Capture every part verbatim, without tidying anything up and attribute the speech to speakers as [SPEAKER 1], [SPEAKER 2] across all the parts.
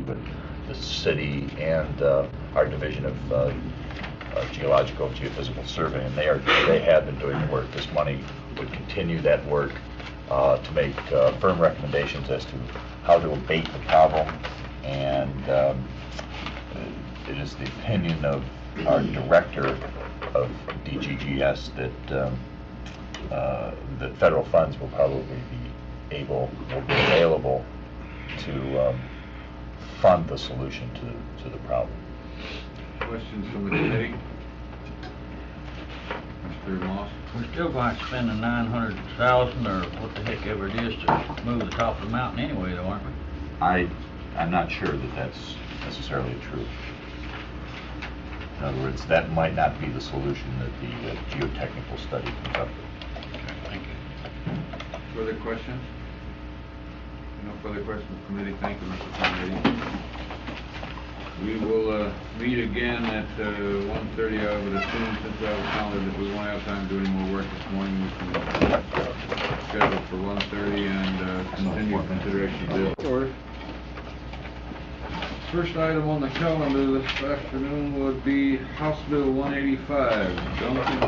[SPEAKER 1] with the city and uh, our division of uh, uh, geological geophysical survey, and they are they have been doing the work. This money would continue that work uh, to make uh, firm recommendations as to how to abate the problem, and um, it is the opinion of our director of D G G S that um, uh, that federal funds will probably be able, will be available to um, fund the solution to, to the problem.
[SPEAKER 2] Questions from the committee? Mister Moss?
[SPEAKER 3] We're still going to spend the nine hundred thousand or what the heck ever it is to move the top of the mountain anyway, though, aren't we?
[SPEAKER 1] I, I'm not sure that that's necessarily true. In other words, that might not be the solution that the uh, geotechnical study comes up with.
[SPEAKER 3] Okay, thank you.
[SPEAKER 2] Further questions? No further questions, committee. Thank you, Mister Kennedy. We will uh, meet again at uh, one thirty. I would assume, since I was counted, that we won't have time to do any more work this morning. We can uh, schedule for one thirty and uh, continue consideration of bill. Order. First item on the calendar this afternoon would be House Bill one eighty-five. Duncan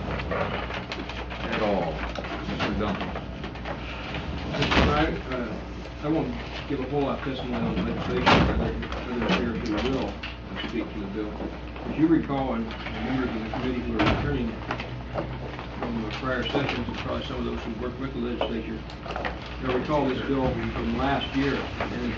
[SPEAKER 2] et al. Mister Duncan.
[SPEAKER 4] Mister Wright, uh, I won't give a whole lot of testimony on the legislation, other others here who will speak to the bill. As you recall, and members of the committee who are returning from the prior sessions, and probably some of those who worked with the legislature, you'll recall this bill from last year, and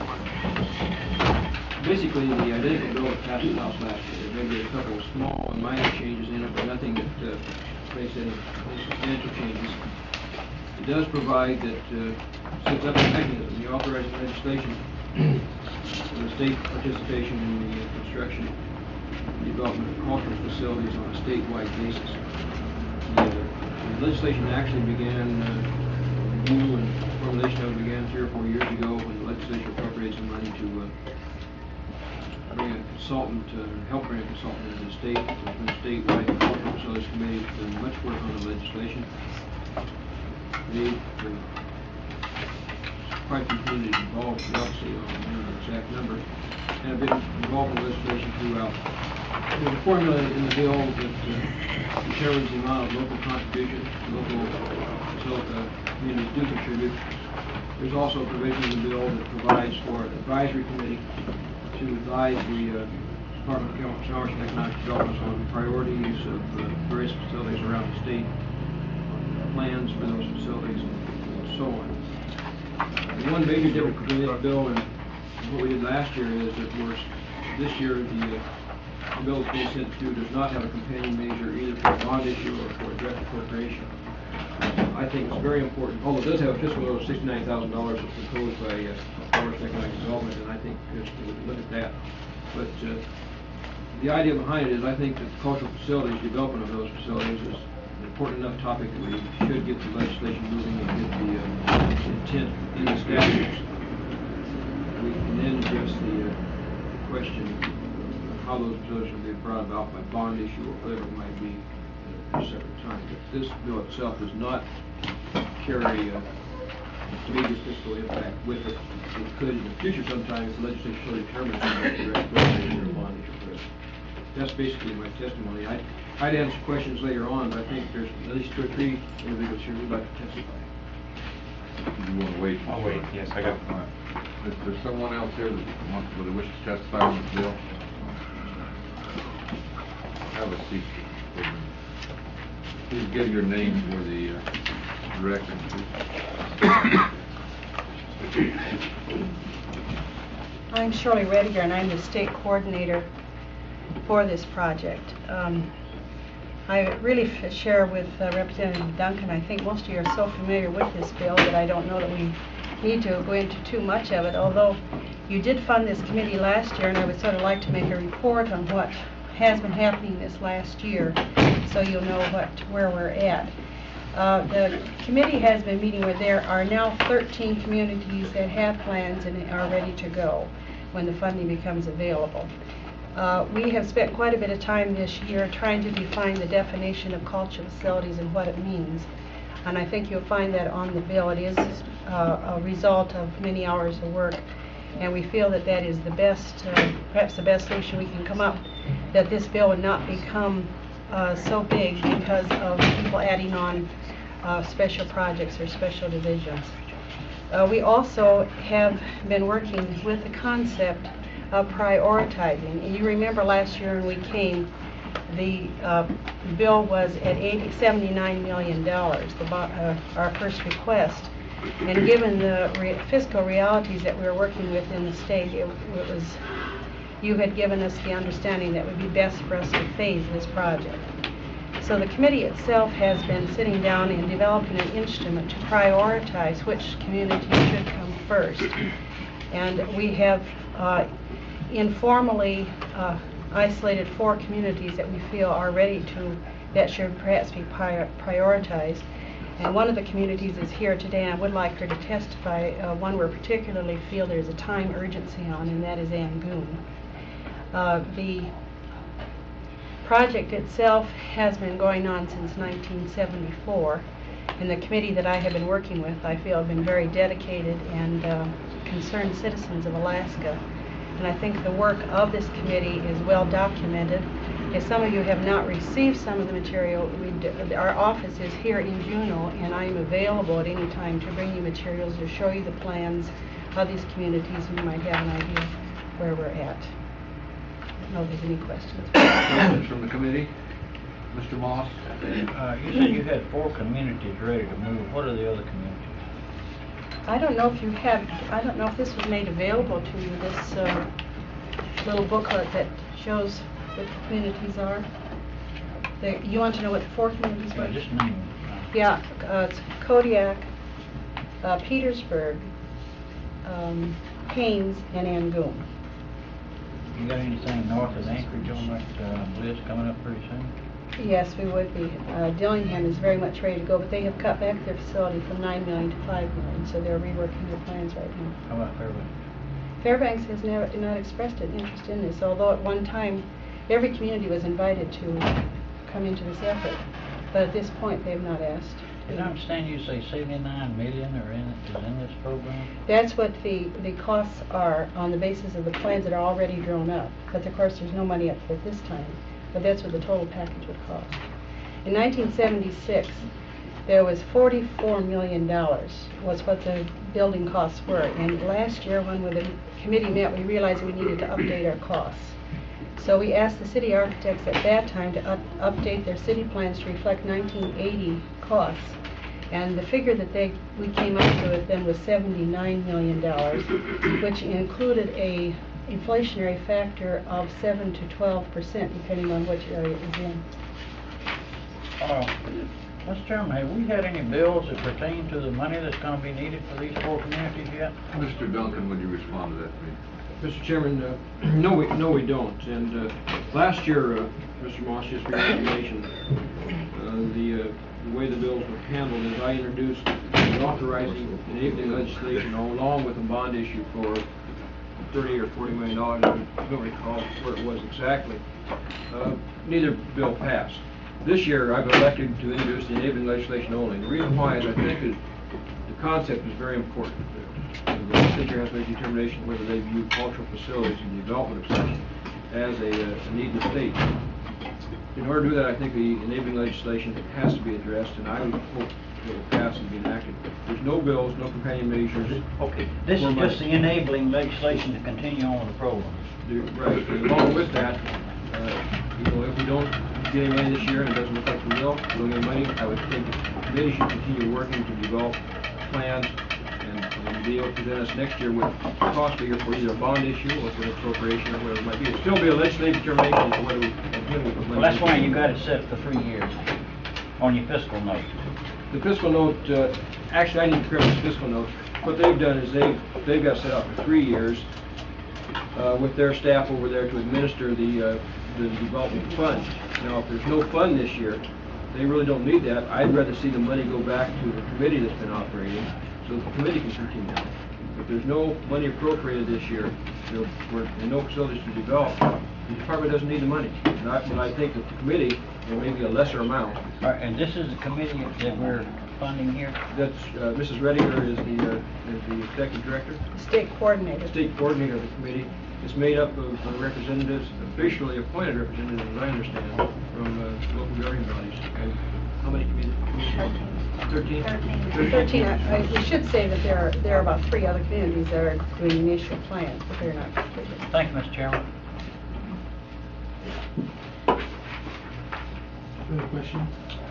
[SPEAKER 4] it's basically the identical bill that passed the House last year. There may be a couple of small and minor changes in it, but nothing that uh, makes any, any substantial changes. It does provide that uh, sets up a mechanism, the authorizing legislation for the state participation in the uh, construction and development of cultural facilities on a statewide basis. The, uh, the legislation actually began, uh, review and formulation of it began three or four years ago when the legislature appropriated some money to uh, bring a consultant, uh, help bring a consultant into the state. There's been a statewide cultural facilities committee that's done much work on the legislation. They, uh, quite a few communities involved, obviously, I don't remember the exact number, and have been involved in legislation throughout. There's a formula in the bill that uh, determines the amount of local contribution, local uh, communities do contribute. There's also a provision in the bill that provides for an advisory committee to advise the uh, Department of Chemical Commerce and Economic Development on priorities of uh, various facilities around the state, plans for those facilities, and so on. The one major difference between this bill and what we did last year is that we're, this year the, uh, the bill that's being sent through does not have a companion measure either for a bond issue or for a direct appropriation. I think it's very important, although it does have a fiscal bill of sixty-nine thousand dollars that's proposed by uh, Commerce and Economic Development, and I think uh, we would look at that. But uh, the idea behind it is I think that the cultural facilities, development of those facilities is important enough topic that we should get the legislation moving and get the uh, intent in the statutes. We can then address the uh, question of how those facilities will be brought about by bond issue or whatever it might be at a separate time. But this bill itself does not carry uh, immediate fiscal impact with it. It could in the future sometime if the legislature so determines the direct appropriation or bond issue for it. That's basically my testimony. I, I'd answer questions later on, but I think there's at least two or three individuals here who'd like to testify.
[SPEAKER 2] You want to wait?
[SPEAKER 5] I'll wait, yes, I got
[SPEAKER 2] All right. Is there someone else here that wants, that wishes to testify on this bill? Have a seat. Please give your name for the uh, record, please.
[SPEAKER 6] I'm Shirley Rediger, and I'm the state coordinator for this project. Um, I really f share with uh, Representative Duncan. I think most of you are so familiar with this bill that I don't know that we need to go into too much of it, although you did fund this committee last year, and I would sort of like to make a report on what has been happening this last year so you'll know what where we're at. Uh, the committee has been meeting where there are now thirteen communities that have plans and are ready to go when the funding becomes available. Uh, we have spent quite a bit of time this year trying to define the definition of cultural facilities and what it means. And I think you'll find that on the bill. It is uh, a result of many hours of work. and we feel that that is the best, uh, perhaps the best solution we can come up, that this bill would not become uh, so big because of people adding on uh, special projects or special divisions. Uh, we also have been working with the concept of prioritizing. And you remember last year when we came, the uh, bill was at eighty, seventy-nine million dollars, the, bo- uh, our first request. And given the re fiscal realities that we were working with in the state, it, it was, you had given us the understanding that it would be best for us to phase this project. So the committee itself has been sitting down and developing an instrument to prioritize which communities should come first. And we have uh, informally uh, isolated four communities that we feel are ready to, that should perhaps be pri prioritized. And one of the communities is here today, and I would like her to testify, uh, one we particularly feel there's a time urgency on, and that is Angoon. Uh, the project itself has been going on since nineteen seventy-four, and the committee that I have been working with, I feel, have been very dedicated and uh, concerned citizens of Alaska. And I think the work of this committee is well documented. If some of you have not received some of the material, we do, our office is here in Juneau, and I am available at any time to bring you materials or show you the plans of these communities, and you might have an idea where we're at. I don't know if there's any questions.
[SPEAKER 2] Questions from the committee? Mister Moss?
[SPEAKER 3] Uh, you said you had four communities ready to move. What are the other communities?
[SPEAKER 6] I don't know if you have, I don't know if this was made available to you, this uh, little booklet that shows what the communities are. The, you want to know what the four communities
[SPEAKER 3] Uh,
[SPEAKER 6] were?
[SPEAKER 3] just name them.
[SPEAKER 6] Yeah, uh, it's Kodiak, uh, Petersburg, um, Haines, and Angoon.
[SPEAKER 3] You got anything north of Anchorage on that uh, list coming up pretty soon?
[SPEAKER 6] Yes, we would be. Uh, Dillingham is very much ready to go, but they have cut back their facility from nine million to five million, so they're reworking their plans right now.
[SPEAKER 3] How about Fairbanks?
[SPEAKER 6] Fairbanks has never, not expressed an interest in this, although at one time every community was invited to come into this effort, but at this point they have not asked.
[SPEAKER 3] Did I understand you say seventy-nine million are in, is in this program?
[SPEAKER 6] That's what the, the costs are on the basis of the plans that are already drawn up, but of course there's no money up at this time, but that's what the total package would cost. In nineteen seventy-six, there was forty-four million dollars was what the building costs were, and last year when the committee met, we realized we needed to update our costs. So we asked the city architects at that time to up update their city plans to reflect nineteen eighty costs. And the figure that they we came up with then was seventy-nine million dollars, which included a inflationary factor of seven to twelve percent, depending on which area it was in.
[SPEAKER 3] Uh, Mister Chairman, have we had any bills that pertain to the money that's going to be needed for these four communities yet?
[SPEAKER 2] Mister Duncan, would you respond to that, please?
[SPEAKER 4] Mister Chairman, uh, no, we, no, we don't. And uh, last year, uh, Mister Moss, just for your information, uh, the, uh, the way the bills were handled is I introduced the authorizing enabling legislation along with a bond issue for thirty or forty million dollars. I don't recall where it was exactly. Uh, neither bill passed. This year, I've elected to introduce the enabling legislation only. The reason why is I think that the concept is very important. The legislature has to make a determination whether they view cultural facilities and the development of such as a, uh, a need in the state. In order to do that, I think the enabling legislation has to be addressed, and I would hope it will pass and be enacted. There's no bills, no companion measures.
[SPEAKER 3] Okay, this is just the enabling legislation to continue on with the program.
[SPEAKER 4] The- Right, and along with that, uh, you know, if we don't get any money this year and it doesn't look like we will, we don't get money, I would think the committee should continue working to develop plans and, and be able to present us next year with cost figure for either a bond issue or for an appropriation or whatever it might be. It'll still be a legislative determination as to whether we, when we put money.
[SPEAKER 3] Well, that's why you got it set for three years on your fiscal note.
[SPEAKER 4] The fiscal note, uh, actually, I need to prepare this fiscal note. What they've done is they've, they've got set up for three years uh, with their staff over there to administer the, uh, the development fund. Now, if there's no fund this year, they really don't need that. I'd rather see the money go back to the committee that's been operating, so the committee can continue. If there's no money appropriated this year, you know, for, and no facilities to develop, the department doesn't need the money. And I, but I think that the committee, there may be a lesser amount.
[SPEAKER 3] All right, and this is the committee that we're funding here?
[SPEAKER 4] That's, uh, Missus Redinger is the, uh, is the executive director,
[SPEAKER 6] State coordinator.
[SPEAKER 4] state coordinator of the committee. It's made up of uh, representatives, officially appointed representatives, as I understand, from uh, local governing bodies. And how many committees? Thirteen.
[SPEAKER 6] Thirteen, I- I- we should say that there are, there are about three other communities that are doing initial plans, but they're not completed.
[SPEAKER 3] Thank you, Mister Chairman.
[SPEAKER 5] Further question?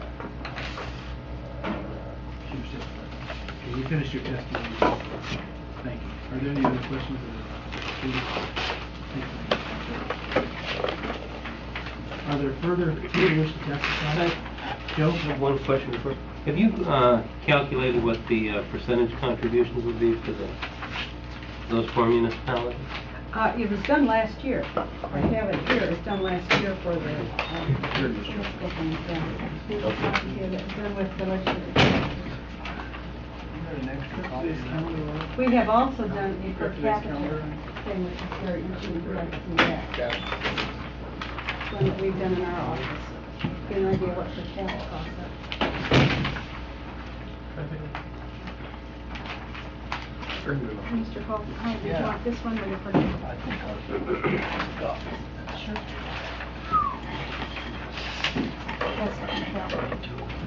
[SPEAKER 5] Can you finish your testimony? Thank you. Are there any other questions? of the speakers? Are there further people who wish to testify? Joe?
[SPEAKER 7] I have one question before. Have you uh, calculated what the uh, percentage contributions would be for the, those four municipalities?
[SPEAKER 6] Uh, it was done last year. I have it here. It was done last year for the, um, municipal things, yeah. It was done with the legislature. We have also done a per capita thing, which is very interesting. We'd like to do that. One that we've done in our office. Get an idea what per capita costs are. Mister Holt, how do you
[SPEAKER 3] Yeah.
[SPEAKER 6] want this one or your per capita?
[SPEAKER 3] I think I'll... Sure.
[SPEAKER 6] That's the per capita.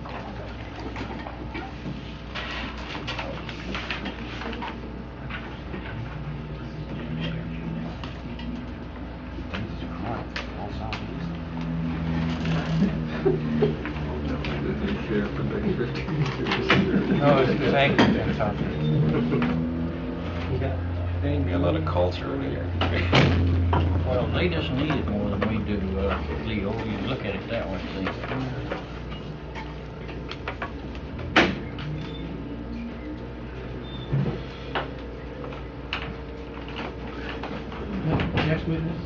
[SPEAKER 3] No, it's exactly that topic.
[SPEAKER 1] Be a lot of culture over here.
[SPEAKER 3] Well, they just need it more than we do, uh, Leo. You look at it that way, see.
[SPEAKER 5] Next witness?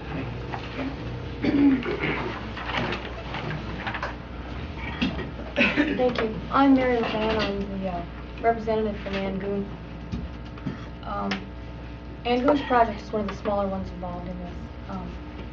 [SPEAKER 8] Thank you. I'm Mary LeFan. I'm the uh, representative from Angoon. Um, Angoon's project is one of the smaller ones involved in this. Um,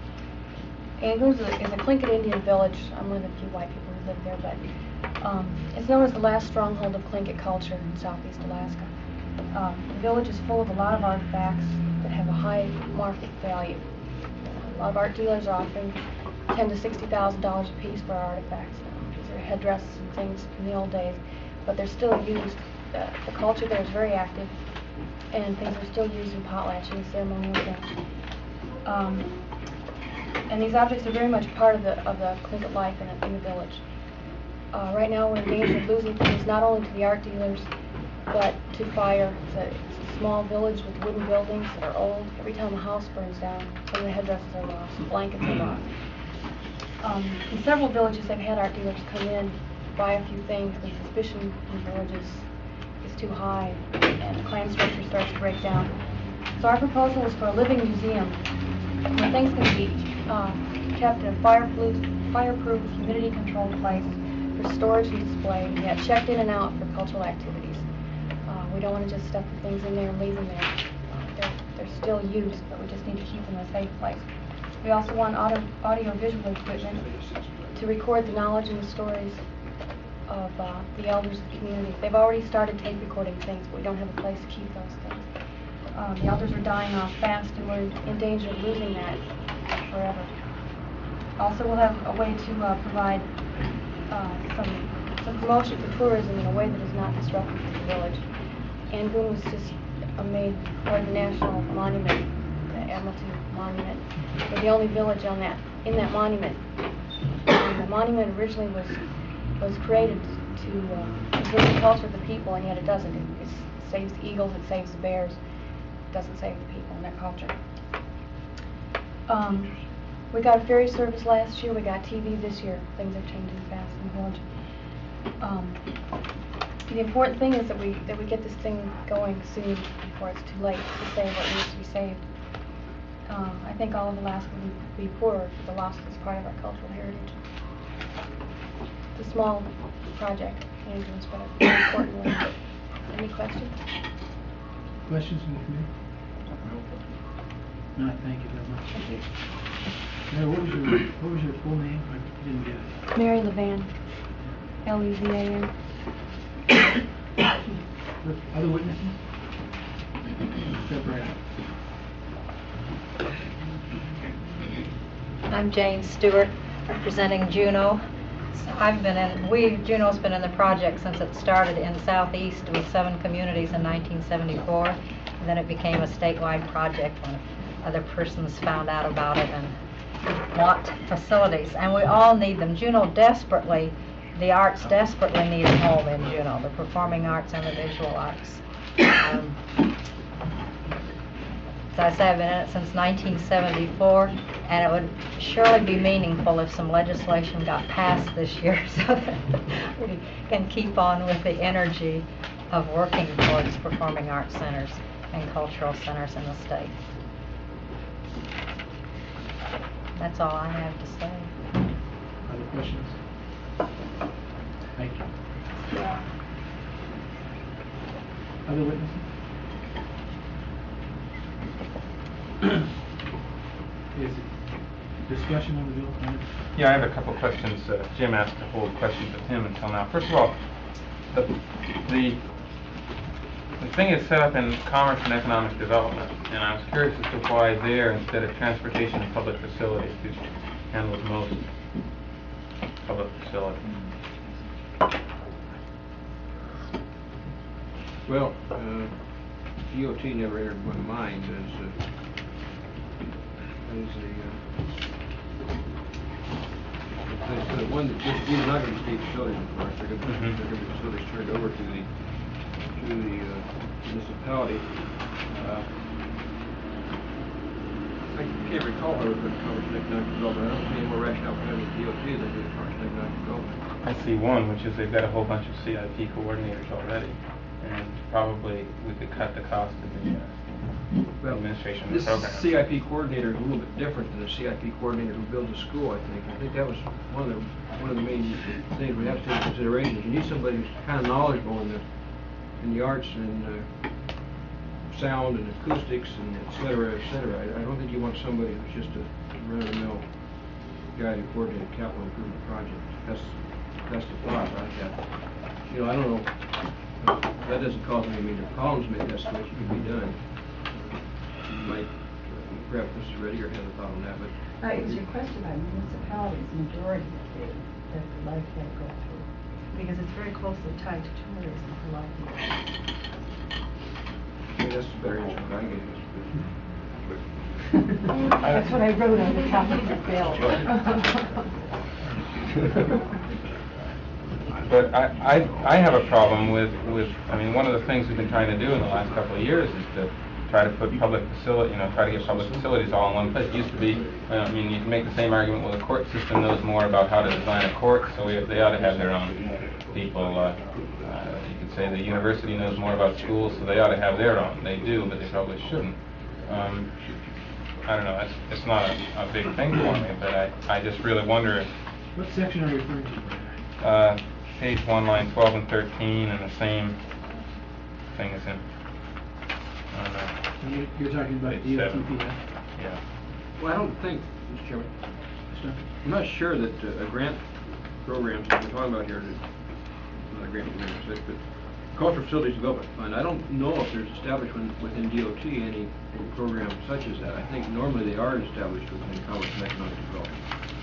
[SPEAKER 8] Angoon is a, is a Tlingit Indian village. I'm one of the few white people who live there, but um, it's known as the last stronghold of Tlingit culture in southeast Alaska. Um, the village is full of a lot of artifacts that have a high market value. A lot of art dealers are offering ten to sixty thousand dollars a piece for our artifacts. These are headdresses and things from the old days, but they're still used. Uh, the culture there is very active, and things are still used in potlatching, ceremonial things. Um, and these objects are very much part of the of the Tlingit life in, a, in the village. Uh, right now, we're in danger of losing things not only to the art dealers, but to fire. It's a, it's a small village with wooden buildings that are old. Every time a house burns down, some of the headdresses are lost, blankets are lost. Um, in several villages, they've had art dealers come in, buy a few things, and suspicion in the villages is too high, and the clan structure starts to break down. So our proposal is for a living museum where things can be uh, kept in a fireproof, fireproof, humidity-controlled place for storage and display, yet checked in and out for cultural activities. Uh, we don't want to just stuff the things in there and leave them there. Uh, they're, they're still used, but we just need to keep them in a safe place. We also want audio, audio-visual equipment to record the knowledge and the stories of uh, the elders of the community. They've already started tape recording things, but we don't have a place to keep those things. Um, the elders are dying off fast, and we're in danger of losing that forever. Also, we'll have a way to uh, provide uh, some, some promotion for tourism in a way that is not disruptive to the village. Angoon was just uh, made part of the national monument, the Admiralty Monument. We're the only village on that, in that monument. And the monument originally was was created to uh, preserve the culture of the people, and yet it doesn't. It, it saves the eagles, it saves the bears. It doesn't save the people and their culture. Um, we got a ferry service last year. We got T V this year. Things are changing fast in the village. Um, the important thing is that we that we get this thing going soon before it's too late to save what needs to be saved. Um, I think all of Alaska would be poorer if the loss was part of our cultural heritage. It's a small project, and it's but a very important one. Any questions?
[SPEAKER 5] Questions from the committee? No, thank you very much.
[SPEAKER 8] Thank you.
[SPEAKER 5] Mayor, what was your, what was your full name? I didn't get it.
[SPEAKER 8] Mary LeVan, L E V A N.
[SPEAKER 5] Other witnesses? Step right up.
[SPEAKER 9] I'm Jane Stewart, representing Juneau. So I've been in, we, Juneau's been in the project since it started in Southeast with seven communities in nineteen seventy-four. And then it became a statewide project when other persons found out about it and want facilities. And we all need them. Juneau desperately, the arts desperately need a home in Juneau, the performing arts and the visual arts. Um, As I say, I've been in it since nineteen seventy-four, and it would surely be meaningful if some legislation got passed this year so that we can keep on with the energy of working towards performing arts centers and cultural centers in the state. That's all I have to say.
[SPEAKER 5] Other questions? Thank you. Other witnesses? Is discussion on the bill? Comments?
[SPEAKER 10] Yeah, I have a couple questions. Uh, Jim asked to hold questions with him until now. First of all, the, the the thing is set up in commerce and economic development, and I was curious as to why there instead of transportation and public facilities, which handles most public facilities.
[SPEAKER 4] Well, uh, D O T never entered my mind as a, as a, uh, as the one that just, these are not going to be state facilities, of course, they're going to,
[SPEAKER 10] Mhm.
[SPEAKER 4] they're going to be facilities turned over to the, to the uh, municipality. Uh, I can't recall how we put commerce and economic development. I don't see any more rationale for having D O T than the commerce and economic development.
[SPEAKER 10] I see one, which is they've got a whole bunch of C I P coordinators already, and probably we could cut the cost of the uh,
[SPEAKER 4] Well,
[SPEAKER 10] administration of the
[SPEAKER 4] this
[SPEAKER 10] program.
[SPEAKER 4] C I P coordinator is a little bit different than the C I P coordinator who builds a school, I think. I think that was one of the, one of the main things we have to take into consideration. Is you need somebody who's kind of knowledgeable in the, in the arts and uh, sound and acoustics and et cetera, et cetera. I, I don't think you want somebody who's just a run-of-the-mill guy to coordinate a capital improvement project. That's, that's the thought, right? That, you know, I don't know, that doesn't cause any major problems, maybe that's the way it could be done. You might, uh, perhaps Mister Reddiger has a thought on that, but.
[SPEAKER 11] Uh, is your question about municipalities, majority of the, that the life can go through? Because it's very closely tied to tourism for life.
[SPEAKER 4] Maybe that's a better answer than I gave, Mister
[SPEAKER 11] That's what I wrote on the top of the bill.
[SPEAKER 10] But I, I, I have a problem with, with, I mean, one of the things we've been trying to do in the last couple of years is to try to put public facility, you know, try to get public facilities all in one place. It used to be, uh, I mean, you can make the same argument, well, the court system knows more about how to design a court, so we, they ought to have their own people. Uh, uh, you could say the university knows more about schools, so they ought to have their own. They do, but they probably shouldn't. Um, I don't know, it's, it's not a, a big thing for me, but I, I just really wonder if...
[SPEAKER 5] What section are you referring to?
[SPEAKER 10] Uh, page one, line twelve and thirteen, and the same thing is in, I don't know.
[SPEAKER 5] And you- You're talking about
[SPEAKER 10] Page
[SPEAKER 5] D O T
[SPEAKER 10] seven.
[SPEAKER 5] P F?
[SPEAKER 10] Yeah.
[SPEAKER 4] Well, I don't think, Mister Chairman,
[SPEAKER 5] Stuff.
[SPEAKER 4] I'm not sure that uh, a grant programs that we're talking about here, that- not a grant program, per se, but Cultural Facilities Development Fund, I don't know if there's established within, within D O T any, any program such as that. I think normally they are established within Commerce and Economic Development.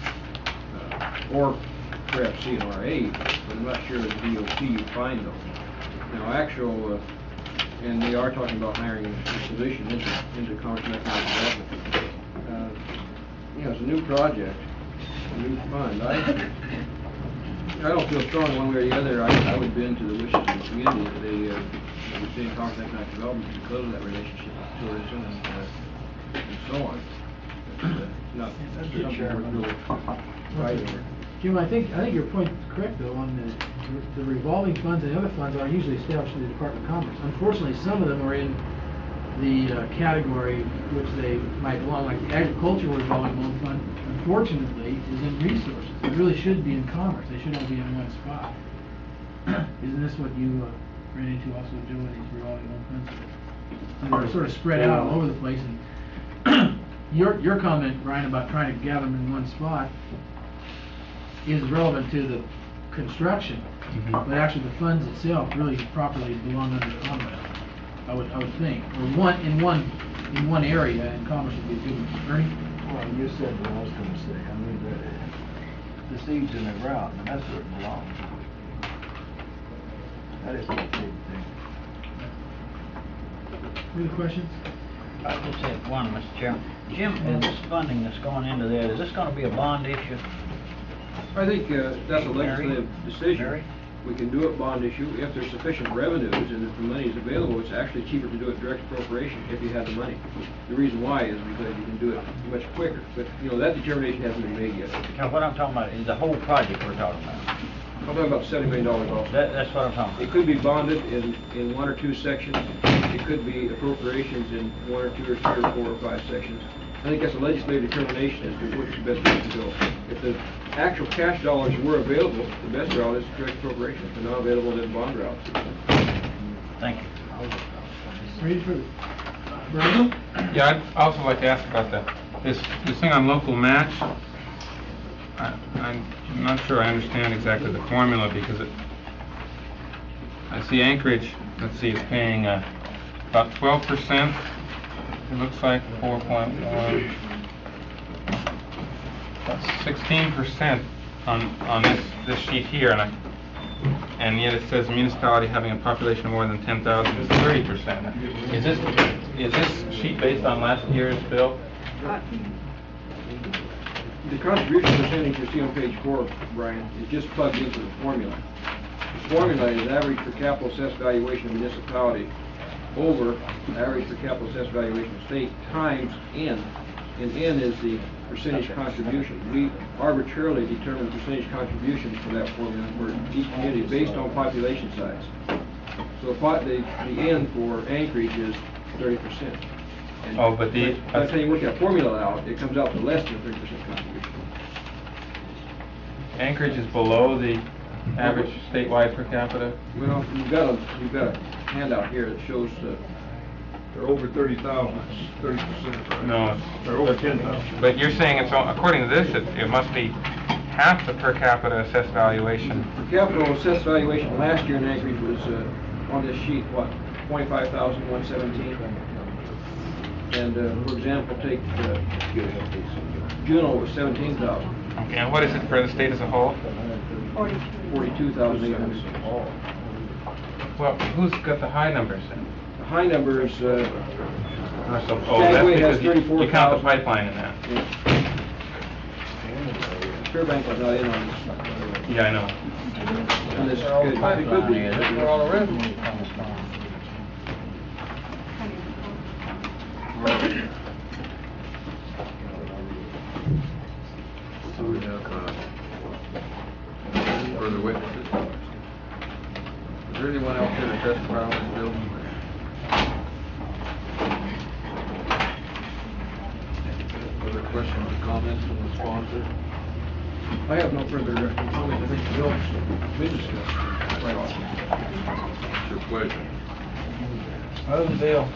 [SPEAKER 4] Uh, or perhaps C N R A, but I'm not sure that D O T you find those. Now, actual, uh, and they are talking about hiring a position into, into Commerce and Economic Development. Uh, you know, it's a new project, a new fund. I, I don't feel strong one way or the other. I, I would bend to the wishes of the community that they, uh, would stay in Commerce and Economic Development because of that relationship with tourism and, uh, and so on. But, uh, not something we're really fighting over.
[SPEAKER 5] Jim, I think, I think your point is correct, though, on the, the revolving funds and other funds are usually established in the Department of Commerce. Unfortunately, some of them are in the uh, category which they might belong, like the agricultural revolving loan fund, unfortunately, is in resources. It really should be in commerce. They should all be in one spot. Isn't this what you uh, ran into also, Joe, with these revolving loan funds? They're sort of spread out all over the place. And your, your comment, Brian, about trying to gather them in one spot is relevant to the construction,
[SPEAKER 10] Mhm.
[SPEAKER 5] but actually the funds itself really properly belong under Commerce, I would, I would think, or one, in one, in one area, and Commerce would be a good one. Ernie?
[SPEAKER 12] Well, you said what I was gonna say, I mean, the, the seeds in the ground, and that's where it belongs. That is what they think.
[SPEAKER 5] Any other questions?
[SPEAKER 3] I just have one, Mister Chairman. Jim, is this funding that's going into that, is this gonna be a bond issue?
[SPEAKER 4] I think uh, that's a legislative decision.
[SPEAKER 3] Mary?
[SPEAKER 4] We can do it bond issue if there's sufficient revenues and if the money is available. It's actually cheaper to do it direct appropriation if you have the money. The reason why is because you can do it much quicker. But, you know, that determination hasn't been made yet.
[SPEAKER 3] Now, what I'm talking about is the whole project we're talking about.
[SPEAKER 4] I'm talking about seventy million dollars also.
[SPEAKER 3] That, that's what I'm talking
[SPEAKER 4] It
[SPEAKER 3] about.
[SPEAKER 4] could be bonded in, in one or two sections. It could be appropriations in one or two or three or four or five sections. I think that's a legislative determination as to which is the best way to go. If the actual cash dollars were available, the best route is direct appropriation. If they're not available, then bond route.
[SPEAKER 3] Thank you.
[SPEAKER 5] Ready for, Brando?
[SPEAKER 10] Yeah, I'd also like to ask about the, this, this thing on local match. I, I'm not sure I understand exactly the formula because it, I see Anchorage, let's see, it's paying uh, about twelve percent. It looks like four point one. That's sixteen percent on, on this, this sheet here, and I, and yet it says municipality having a population of more than ten thousand is thirty percent. Is this, is this sheet based on last year's bill?
[SPEAKER 4] The contribution percentage you see on page four, Brian, is just plugged into the formula. The formula is average per capital assessed valuation of municipality over average per capital assessed valuation of state times N. And N is the percentage contribution. We arbitrarily determine percentage contributions for that formula for each community based on population size. So the, pot- the, the N for Anchorage is thirty percent. And
[SPEAKER 10] Oh, but the-
[SPEAKER 4] By the time you work that formula out, it comes out to less than thirty percent contribution.
[SPEAKER 10] Anchorage is below the average statewide per capita?
[SPEAKER 4] Well, you've got a, you've got a handout here that shows, uh,
[SPEAKER 12] They're over thirty thousand, it's thirty percent, right?
[SPEAKER 10] No, it's-
[SPEAKER 12] They're over ten thousand.
[SPEAKER 10] but you're saying it's, all- according to this, it, it must be half the per capita assessed valuation.
[SPEAKER 4] per capita assessed valuation last year in Anchorage was, uh, on this sheet, what, twenty-five thousand one seventeen? And, uh, for example, take, uh, Juneau was seventeen thousand,
[SPEAKER 10] Okay, and what is it for the state as a whole?
[SPEAKER 4] forty-two thousand eight hundred.
[SPEAKER 10] Well, who's got the high numbers then?
[SPEAKER 4] The high number is, uh,
[SPEAKER 10] So- Oh, that's
[SPEAKER 4] Skagway has
[SPEAKER 10] because you-
[SPEAKER 4] thirty-four
[SPEAKER 10] you count the
[SPEAKER 4] thousand.
[SPEAKER 10] pipeline in that.
[SPEAKER 4] Fairbanks was not in on this.
[SPEAKER 10] Yeah, I know.
[SPEAKER 4] On this,
[SPEAKER 3] That's where all the
[SPEAKER 4] it could
[SPEAKER 3] pipeline
[SPEAKER 4] be.
[SPEAKER 3] is, that's where all the revenue comes from.
[SPEAKER 2] So we have, uh, further witnesses? Is there anyone else here to testify on this bill? Other questions or comments from the sponsor?
[SPEAKER 4] I have no further uh, comments. I think the bill's been discussed quite often.
[SPEAKER 2] It's your pleasure.
[SPEAKER 3] Move the bill.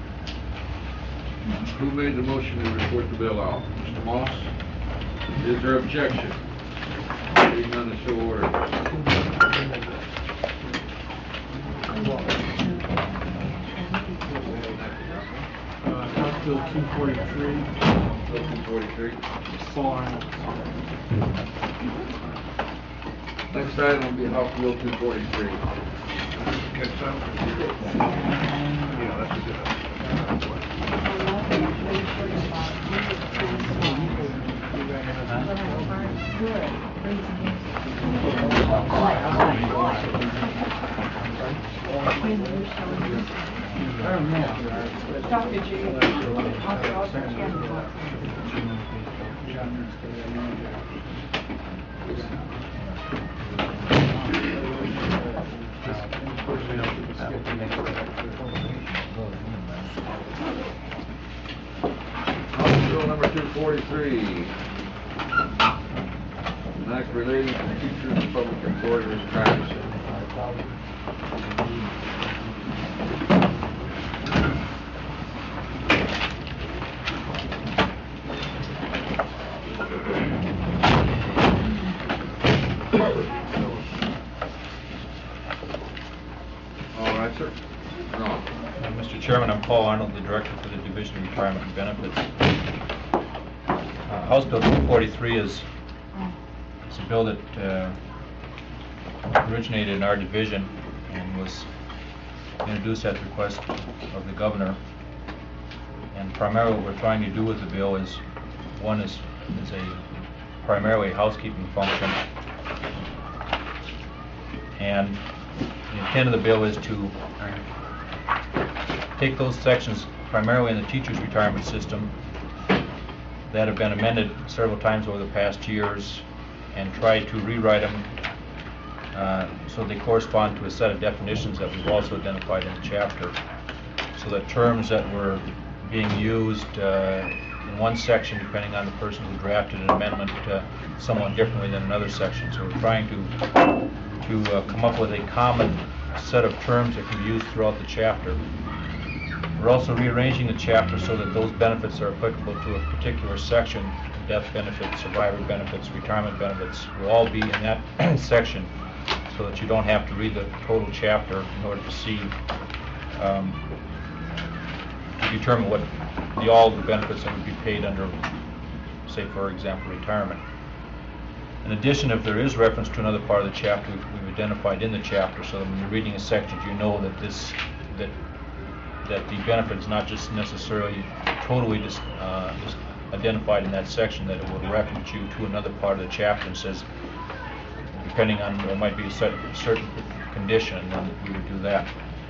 [SPEAKER 2] Who made the motion to report the bill out? Mister Moss? Is there objection? Being none, the show order.
[SPEAKER 5] Uh, House Bill two forty-three,
[SPEAKER 2] Bill two forty-three.
[SPEAKER 5] farm.
[SPEAKER 2] Next item will be House Bill two forty-three. Catch that?
[SPEAKER 12] Yeah, that's a good idea.
[SPEAKER 2] House Bill number two forty-three. An act relating to teachers and public employers practices.
[SPEAKER 13] Paul Arnold, the Director for the Division of Retirement and Benefits. Uh, House Bill two forty-three is, is a bill that uh, originated in our division and was introduced at the request of the governor. And primarily what we're trying to do with the bill is, one is, is a primarily a housekeeping function. And the intent of the bill is to take those sections primarily in the teacher's retirement system that have been amended several times over the past years and try to rewrite them uh, so they correspond to a set of definitions that we've also identified in the chapter. So that terms that were being used uh, in one section, depending on the person who drafted an amendment, uh, somewhat differently than another section. So we're trying to to uh, come up with a common set of terms that can be used throughout the chapter. We're also rearranging the chapter so that those benefits that are applicable to a particular section, death benefits, survivor benefits, retirement benefits, will all be in that section, so that you don't have to read the total chapter in order to see, um, to determine what the, all the benefits that would be paid under, say, for example, retirement. In addition, if there is reference to another part of the chapter, we've identified in the chapter, so that when you're reading a section, you know that this, that that the benefit is not just necessarily totally dis, uh, dis identified in that section, that it will reference you to another part of the chapter and says, depending on, there might be a certain, certain condition, then we would do that.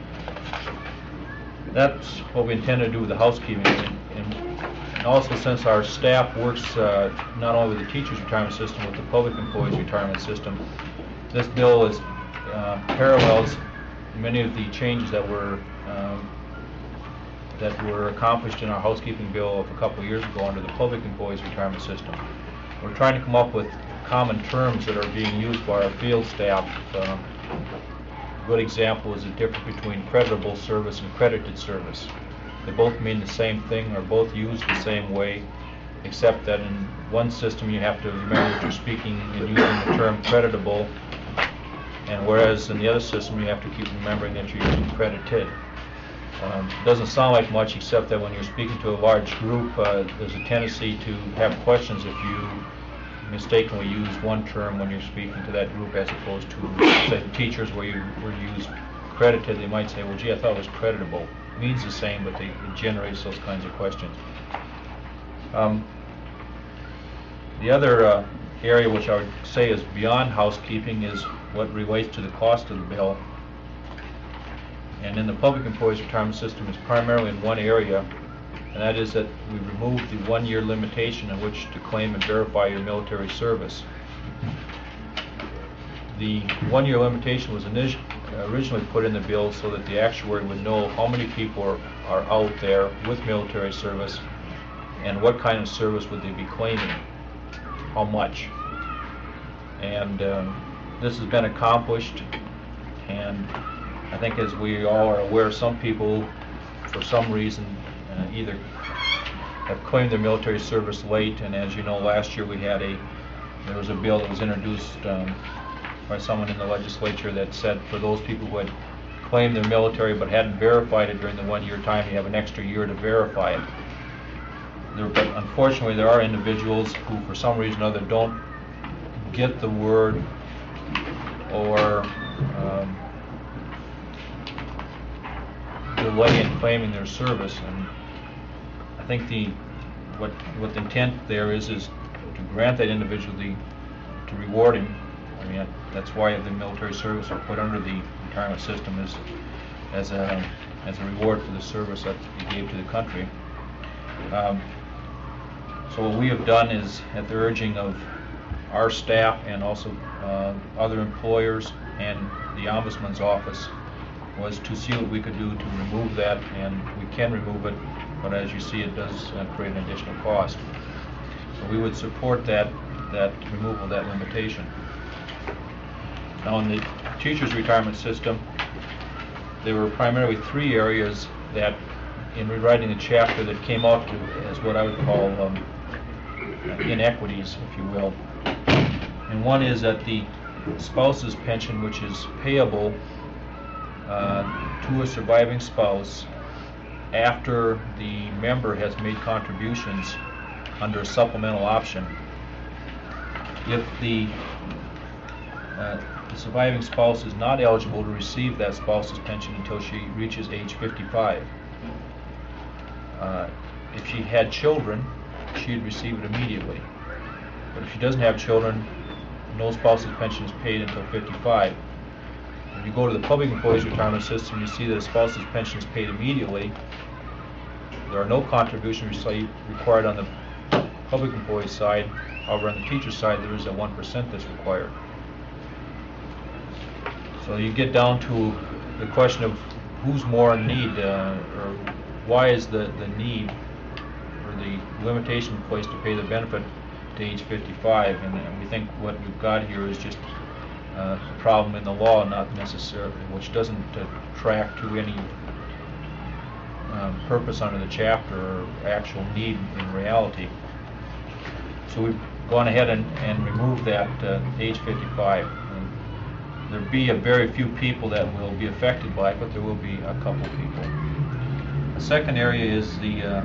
[SPEAKER 13] That's what we intend to do with the housekeeping. And, and And also, since our staff works uh, not only with the teachers' retirement system, but the public employees' retirement system, this bill is uh, parallels many of the changes that were um, that were accomplished in our housekeeping bill of a couple of years ago under the public employees' retirement system. We're trying to come up with common terms that are being used by our field staff. Uh, a good example is the difference between creditable service and credited service. They both mean the same thing, or both used the same way, except that in one system you have to remember that you're speaking and using the term creditable, and whereas in the other system you have to keep remembering that you're using credited. Um, it doesn't sound like much, except that when you're speaking to a large group, uh, there's a tendency to have questions if you mistakenly use one term when you're speaking to that group as opposed to, say, teachers where you, where you use credited. They might say, well, gee, I thought it was creditable. Means the same, but they, it generates those kinds of questions. Um, the other uh, area which I would say is beyond housekeeping is what relates to the cost of the bill. And in the public employees retirement system is primarily in one area, and that is that we removed the one-year limitation in which to claim and verify your military service. The one-year limitation was initially originally put in the bill so that the actuary would know how many people are, are out there with military service and what kind of service would they be claiming, how much. And um, this has been accomplished, and I think, as we all are aware, some people for some reason uh, either have claimed their military service late, and as you know, last year we had a there was a bill that was introduced um, by someone in the legislature that said for those people who had claimed their military but hadn't verified it during the one-year time, you have an extra year to verify it. There, but unfortunately, there are individuals who, for some reason or other, don't get the word or um, delay in claiming their service. And I think the what what the intent there is is to grant that individual the to reward him. I mean, that's why the military service are put under the retirement system as as a as a reward for the service that he gave to the country. Um, so what we have done is, at the urging of our staff and also uh, other employers and the Ombudsman's office, was to see what we could do to remove that, and we can remove it, but as you see, it does uh, create an additional cost. So we would support that that removal of that limitation. Now, in the teachers' retirement system, there were primarily three areas that, in rewriting the chapter, that came out to, as what I would call um, inequities, if you will. And one is that the spouse's pension, which is payable uh, to a surviving spouse, after the member has made contributions under a supplemental option. If the, uh, the surviving spouse is not eligible to receive that spouse's pension until she reaches age fifty-five. Uh, if she had children, she'd receive it immediately. But if she doesn't have children, no spouse's pension is paid until fifty-five. If you go to the public employees retirement system, you see that a spouse's pension is paid immediately. There are no contributions required on the public employee side. However, on the teacher side, there is a one percent that's required. So you get down to the question of who's more in need, uh, or why is the, the need or the limitation placed to pay the benefit to age fifty-five, and, and we think what we've got here is just uh, a problem in the law, not necessarily, which doesn't uh, track to any um, purpose under the chapter or actual need in reality. So we've gone ahead and, and removed that uh, age fifty-five. And there'll be a very few people that will be affected by it, but there will be a couple people. The second area is the uh,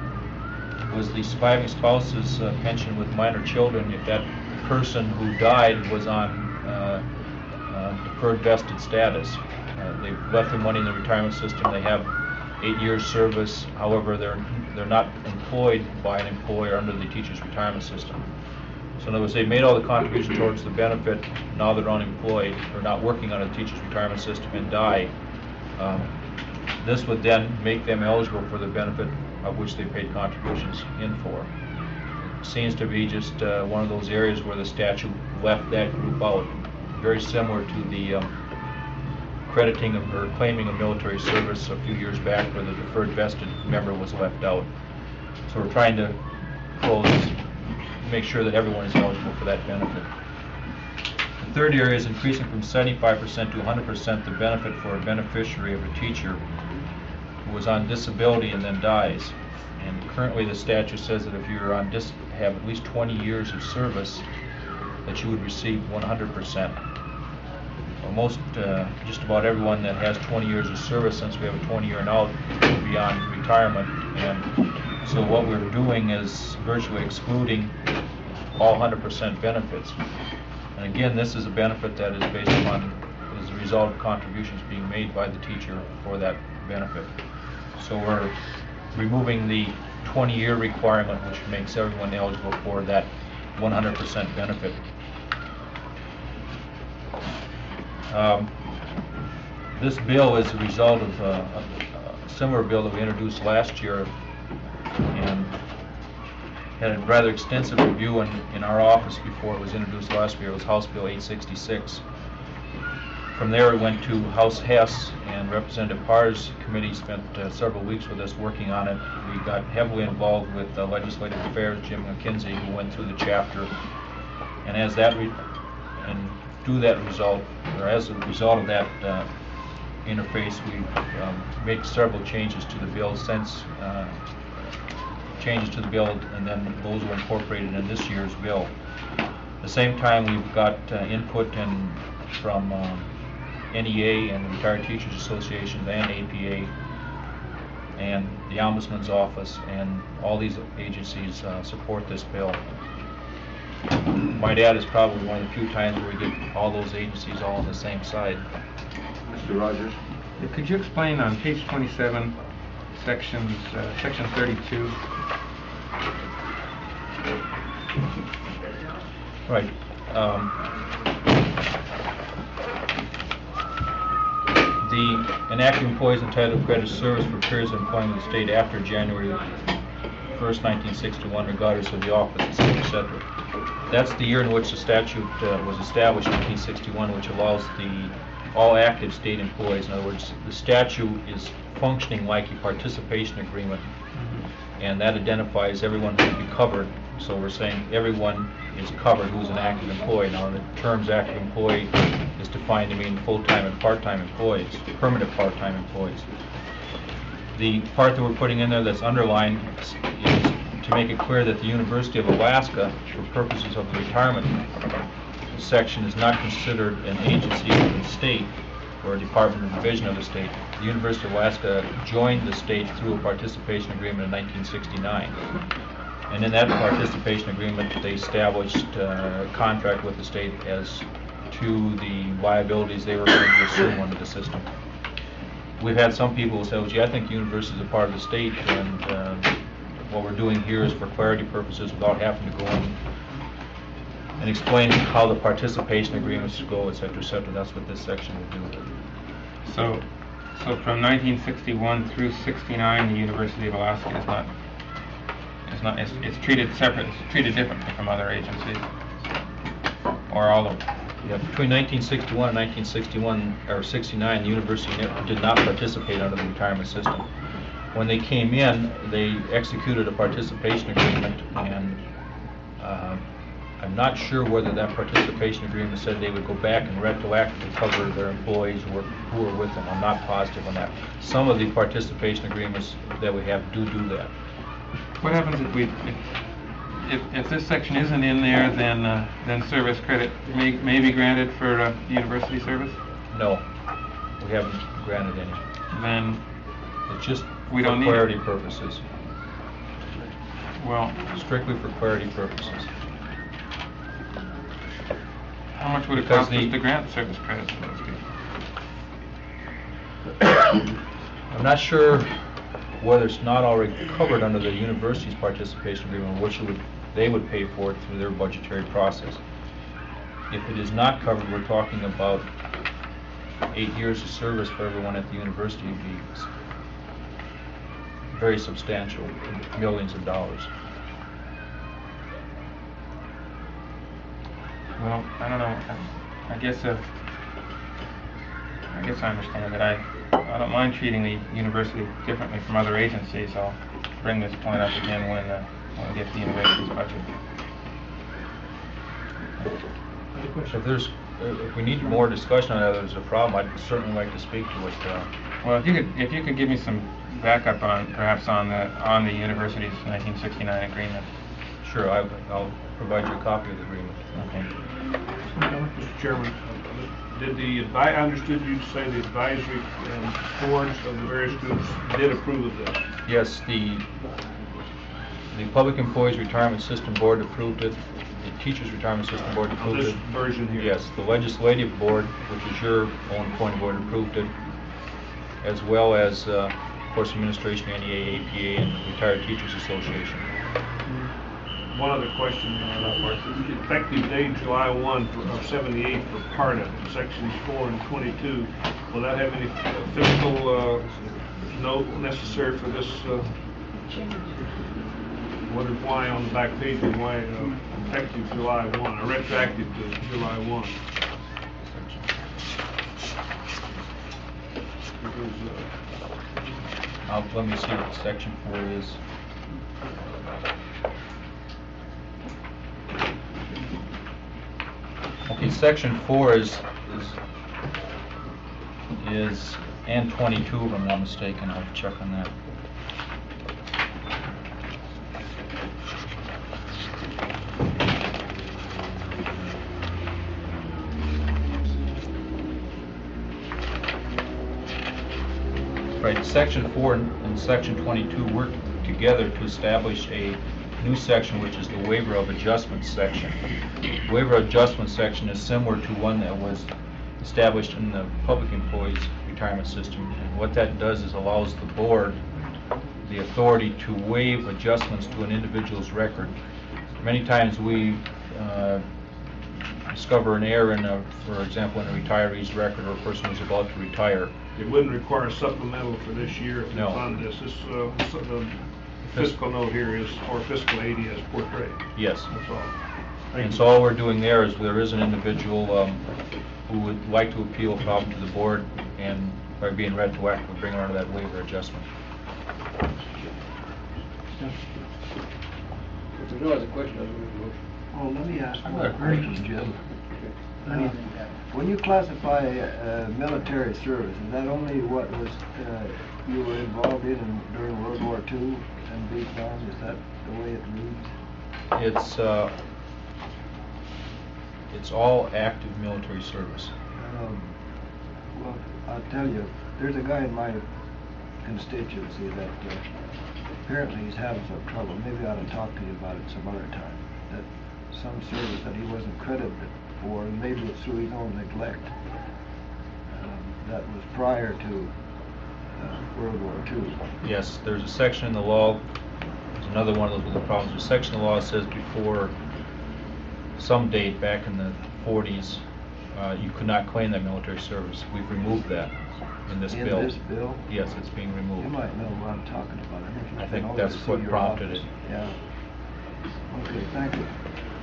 [SPEAKER 13] was the surviving spouse's uh, pension with minor children. If that person who died was on uh, uh, deferred vested status, uh, they've left their money in the retirement system. They have eight years service. However, they're they're not employed by an employer under the teacher's retirement system. So in other words, they made all the contributions towards the benefit. Now they're unemployed or not working on a teacher's retirement system and die. Um, this would then make them eligible for the benefit of which they paid contributions in for. It seems to be just uh, one of those areas where the statute left that group out, very similar to the um, crediting of, or claiming of military service a few years back where the deferred vested member was left out. So we're trying to close, make sure that everyone is eligible for that benefit. The third area is increasing from seventy-five percent to one hundred percent the benefit for a beneficiary of a teacher who was on disability and then dies. And currently the statute says that if you're on dis have at least twenty years of service, that you would receive one hundred percent. Well, most, uh, just about everyone that has twenty years of service, since we have a twenty year and out, will be on retirement. And so what we're doing is virtually excluding all one hundred percent benefits. And again, this is a benefit that is based upon, as a result of contributions being made by the teacher for that benefit. So we're removing the twenty year requirement, which makes everyone eligible for that one hundred percent benefit. Um, this bill is a result of uh, a, a similar bill that we introduced last year and had a rather extensive review in, in our office before it was introduced last year. It was House Bill eight sixty-six. From there it went to House Hess, and Representative Parr's committee spent uh, several weeks with us working on it. We got heavily involved with uh, Legislative Affairs, Jim McKinsey, who went through the chapter. And as that re and through that result, or as a result of that uh, interface, we um, made several changes to the bill since uh, changes to the bill, and then those were incorporated in this year's bill. At the same time, we've got uh, input in, from um, N E A and the Retired Teachers Association and A P A and the Ombudsman's Office, and all these agencies uh, support this bill. Might add, is probably one of the few times where we get all those agencies all on the same side.
[SPEAKER 2] Mister Rogers?
[SPEAKER 10] Could you explain on page twenty-seven, sections, uh, section thirty-two?
[SPEAKER 13] Right. Um, the inactive employees entitled to credit service for periods of employment in the state after January first, nineteen sixty-one, regardless of the office, et cetera, et cetera. That's the year in which the statute uh, was established, nineteen sixty-one, which allows the all active state employees. In other words, the statute is functioning like a participation agreement, and that identifies everyone who will be covered. So we're saying everyone is covered who's an active employee. Now, the terms active employee is defined to mean full-time and part-time employees, permanent part-time employees. The part that we're putting in there that's underlined is to make it clear that the University of Alaska, for purposes of the retirement section, is not considered an agency of the state, or a department or division of the state. The University of Alaska joined the state through a participation agreement in nineteen sixty-nine. And in that participation agreement, they established uh, a contract with the state as to the liabilities they were going to assume under the system. We've had some people who say, well, gee, I think the university is a part of the state, and uh, what we're doing here is for clarity purposes without having to go in and explain how the participation agreements go, et cetera, et cetera. That's what this section will do.
[SPEAKER 10] So, so from nineteen sixty-one through sixty-nine, the University of Alaska is not, is not, it's, it's treated separate, it's treated differently from other agencies, or all of them.
[SPEAKER 13] Yeah, between nineteen sixty-one and nineteen sixty-one, or sixty-nine, the university ne- did not participate under the retirement system. When they came in, they executed a participation agreement, and uh, I'm not sure whether that participation agreement said they would go back and retroactively cover their employees who were, who were with them. I'm not positive on that. Some of the participation agreements that we have do do that.
[SPEAKER 10] What happens if we, if, if, if this section isn't in there, then uh, then service credit may, may be granted for uh, university service?
[SPEAKER 13] No, we haven't granted any.
[SPEAKER 10] Then
[SPEAKER 13] It's just
[SPEAKER 10] we
[SPEAKER 13] for
[SPEAKER 10] don't need
[SPEAKER 13] clarity
[SPEAKER 10] it.
[SPEAKER 13] purposes.
[SPEAKER 10] Well,
[SPEAKER 13] Strictly for clarity purposes.
[SPEAKER 10] how much would it
[SPEAKER 13] Because
[SPEAKER 10] cost
[SPEAKER 13] the-
[SPEAKER 10] us to grant service credits for those people?
[SPEAKER 13] I'm not sure whether it's not already covered under the university's participation agreement, which it would, they would pay for it through their budgetary process. If it is not covered, we're talking about eight years of service for everyone at the university. Would be s- very substantial, millions of dollars.
[SPEAKER 10] Well, I don't know. I, I guess uh, I guess I understand that. I I don't mind treating the university differently from other agencies. I'll bring this point up again when uh, when we get to the university's budget.
[SPEAKER 13] If there's, if we need more discussion on that, there's a problem, I'd certainly like to speak to it. Uh,
[SPEAKER 10] Well, if you could if you could give me some backup on perhaps on the on the university's nineteen sixty-nine agreement.
[SPEAKER 13] Sure, I, I'll provide you a copy of the agreement.
[SPEAKER 10] Okay.
[SPEAKER 14] Mister Chairman, did the, advi- I understood you to say the advisory um, boards of the various groups did approve of this?
[SPEAKER 13] Yes, the, the Public Employees Retirement System Board approved it, the Teachers Retirement System Board
[SPEAKER 14] On
[SPEAKER 13] approved
[SPEAKER 14] this
[SPEAKER 13] it.
[SPEAKER 14] version here?
[SPEAKER 13] Yes, the Legislative Board, which is your own appointed board, approved it, as well as, uh, of course, Administration, N E A, A P A, and Retired Teachers Association.
[SPEAKER 14] One other question, uh, effective date July first for- of seventy-eight for PARTA, sections four and twenty-two. Will that have any uh, fiscal uh, note necessary for this? Uh, wondered why on the back page and why uh, effective July first, or retroactive to July first. Because, uh,
[SPEAKER 13] Uh, let me see what section four is. Okay, section four is, is, is, and twenty-two, if I'm not mistaken, I'll check on that. Right, section four and and section twenty-two work together to establish a new section, which is the waiver of adjustment section. Waiver of adjustment section is similar to one that was established in the public employees retirement system. And what that does is allows the board the authority to waive adjustments to an individual's record. Many times we uh, discover an error in a, for example, in a retiree's record or a person who's about to retire.
[SPEAKER 14] it wouldn't require a supplemental for this year if
[SPEAKER 13] No.
[SPEAKER 14] it's on this. This, uh, so the fiscal note here is for fiscal eighty as portrayed.
[SPEAKER 13] Yes.
[SPEAKER 14] That's all. Thank
[SPEAKER 13] And
[SPEAKER 14] you.
[SPEAKER 13] so all we're doing there is there is an individual um, who would like to appeal a problem to the board, and by being retroactive, we bring her under that waiver adjustment.
[SPEAKER 4] If there's no other question, I'll move the motion.
[SPEAKER 12] Oh, let me ask
[SPEAKER 13] I've
[SPEAKER 12] one
[SPEAKER 13] got a
[SPEAKER 12] question, Jim. Uh, When you classify uh, military service, is that only what was, uh, you were involved in in- during World War Two and Vietnam? Is that the way it reads?
[SPEAKER 13] It's, uh, it's all active military service.
[SPEAKER 12] Um, Well, I'll tell you, there's a guy in my constituency that uh, apparently he's having some trouble. Maybe I ought to talk to you about it some other time. That some service that he wasn't credited for, and maybe it's through his own neglect. Um, that was prior to uh, World War Two.
[SPEAKER 13] Yes, there's a section in the law, there's another one of those little problems. The section of the law says before some date back in the forties, uh, you could not claim that military service. We've removed that in this
[SPEAKER 12] In
[SPEAKER 13] bill.
[SPEAKER 12] this bill?
[SPEAKER 13] Yes, it's being removed.
[SPEAKER 12] You might know what I'm talking about. I think you
[SPEAKER 13] I
[SPEAKER 12] can
[SPEAKER 13] think
[SPEAKER 12] always
[SPEAKER 13] that's
[SPEAKER 12] see
[SPEAKER 13] what
[SPEAKER 12] your
[SPEAKER 13] prompted
[SPEAKER 12] office.
[SPEAKER 13] it.
[SPEAKER 12] Yeah. Okay, thank you.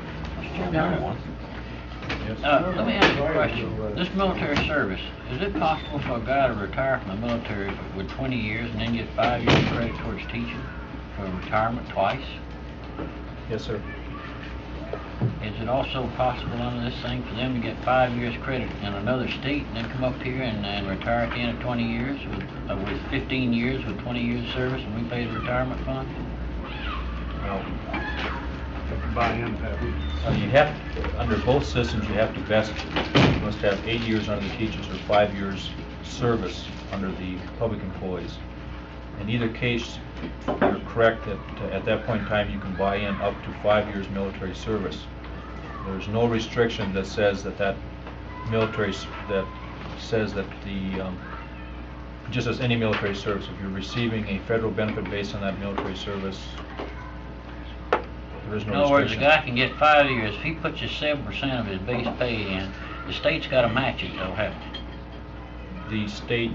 [SPEAKER 13] Yes.
[SPEAKER 3] Uh, let me ask you a question. This military service, is it possible for a guy to retire from the military with twenty years and then get five years credit towards teaching for retirement twice?
[SPEAKER 13] Yes, sir.
[SPEAKER 3] Is it also possible under this thing for them to get five years credit in another state and then come up here and, and retire at the end of twenty years with, uh, with fifteen years with twenty years of service and we pay the retirement fund?
[SPEAKER 13] Well,
[SPEAKER 14] Buy in, Pat.
[SPEAKER 13] Uh, you have, under both systems, you have to vest, you must have eight years under the teachers or five years service under the public employees. In either case, you're correct that uh, at that point in time, you can buy in up to five years military service. There's no restriction that says that that military, s- that says that the, um, just as any military service, if you're receiving a federal benefit based on that military service, there is no
[SPEAKER 3] In other words, a
[SPEAKER 13] restriction.
[SPEAKER 3] guy can get five years. If he puts just seven percent of his base pay in, the state's got to match it, though, haven't it?
[SPEAKER 13] The state,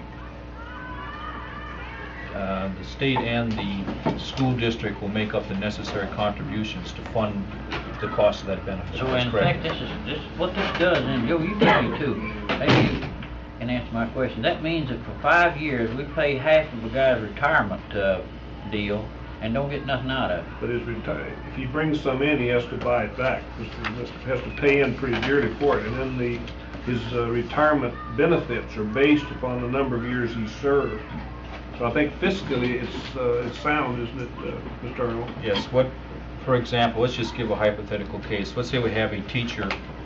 [SPEAKER 13] uh, the state and the school district will make up the necessary contributions to fund the cost of that benefit.
[SPEAKER 3] So
[SPEAKER 13] That's
[SPEAKER 3] in
[SPEAKER 13] correct.
[SPEAKER 3] fact, this is, this, what this does, and Joe, you can too, maybe you can answer my question. That means that for five years, we pay half of a guy's retirement, uh, deal and don't get nothing out of it.
[SPEAKER 14] But his retire, if he brings some in, he has to buy it back. He has to pay in pretty dearly for it. And then the, his uh, retirement benefits are based upon the number of years he served. So I think fiscally, it's, uh, it's sound, isn't it, uh, Mister Arnold?
[SPEAKER 13] Yes, what, for example, let's just give a hypothetical case. Let's say we have a teacher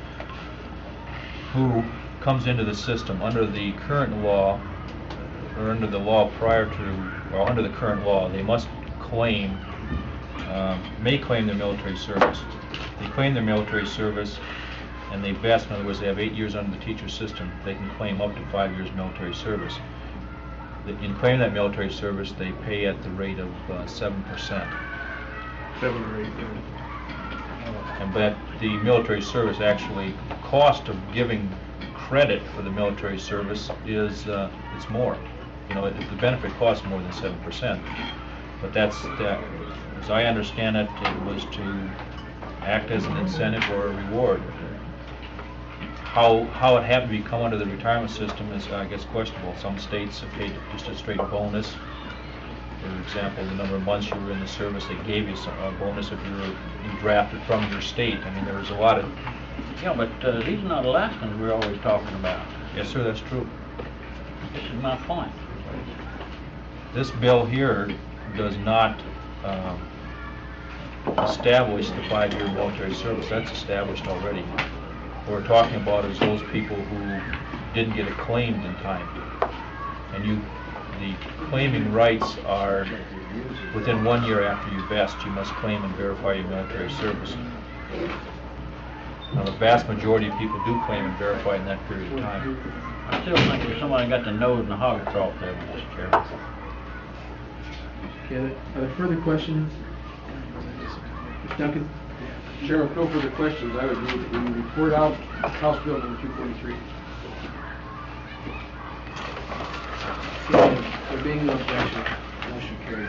[SPEAKER 13] who comes into the system under the current law, or under the law prior to, or under the current law, they must claim, um, may claim their military service. They claim their military service and they vest, in other words, they have eight years under the teacher system, they can claim up to five years military service. The- In claiming that military service, they pay at the rate of uh, seven percent.
[SPEAKER 14] Seven or eight, yeah.
[SPEAKER 13] And but the military service, actually, the cost of giving credit for the military service is, uh, it's more. You know, it- the benefit costs more than seven percent. But that's, that, as I understand it, it was to act as an incentive or a reward. How, how it happened to become under the retirement system is, I guess, questionable. Some states have paid just a straight bonus. For example, the number of months you were in the service, they gave you some, a bonus if you were drafted from your state. I mean, there was a lot of...
[SPEAKER 3] Yeah, but uh, these are not Alaskans we're always talking about.
[SPEAKER 13] Yes, sir, that's true.
[SPEAKER 3] This is my point.
[SPEAKER 13] This bill here does not um, establish the five-year military service. That's established already. What we're talking about is those people who didn't get it claimed in time. And you, the claiming rights are within one year after you vest, you must claim and verify your military service. Now, the vast majority of people do claim and verify in that period of time.
[SPEAKER 3] I still think there's somebody got the nose in the hog trough there, Mister Chairman.
[SPEAKER 5] Okay, are there further questions? Mister Duncan?
[SPEAKER 4] Sheriff, no further questions. I would move that we report out House Bill number two forty-three.
[SPEAKER 5] Okay, there being no objection, motion carries.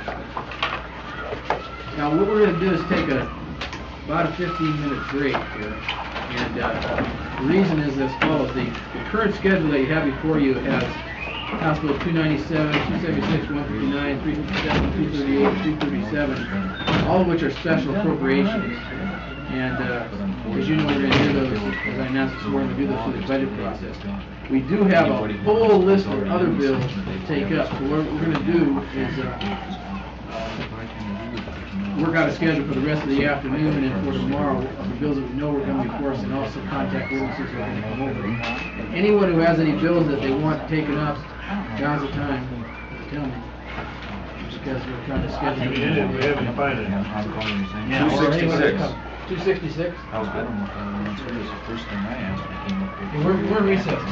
[SPEAKER 5] Now, what we're gonna do is take a, about a fifteen minute break here. And, uh, the reason is as follows. The, the current schedule that you have before you has House Bill two ninety-seven, two seventy-six, one fifty-nine, three fifty-seven, two thirty-eight, two thirty-seven, all of which are special appropriations. And uh, as you know, we're going to do those, as I announced before, we're going to do those through the budget process. We do have a full list of other bills to take up. So what we're going to do is uh, work out a schedule for the rest of the afternoon and for tomorrow, of the bills that we know we're coming before us, and also contact witnesses who are going to come over. And anyone who has any bills that they want taken up, now's the time to tell me. Because we're trying to schedule.
[SPEAKER 14] We didn't, we haven't defined it.
[SPEAKER 5] Yeah, or anyone that comes. two sixty-six?
[SPEAKER 15] I was, I don't know if I answered, it was the first thing I asked. I came up with-
[SPEAKER 5] We're, we're recessed.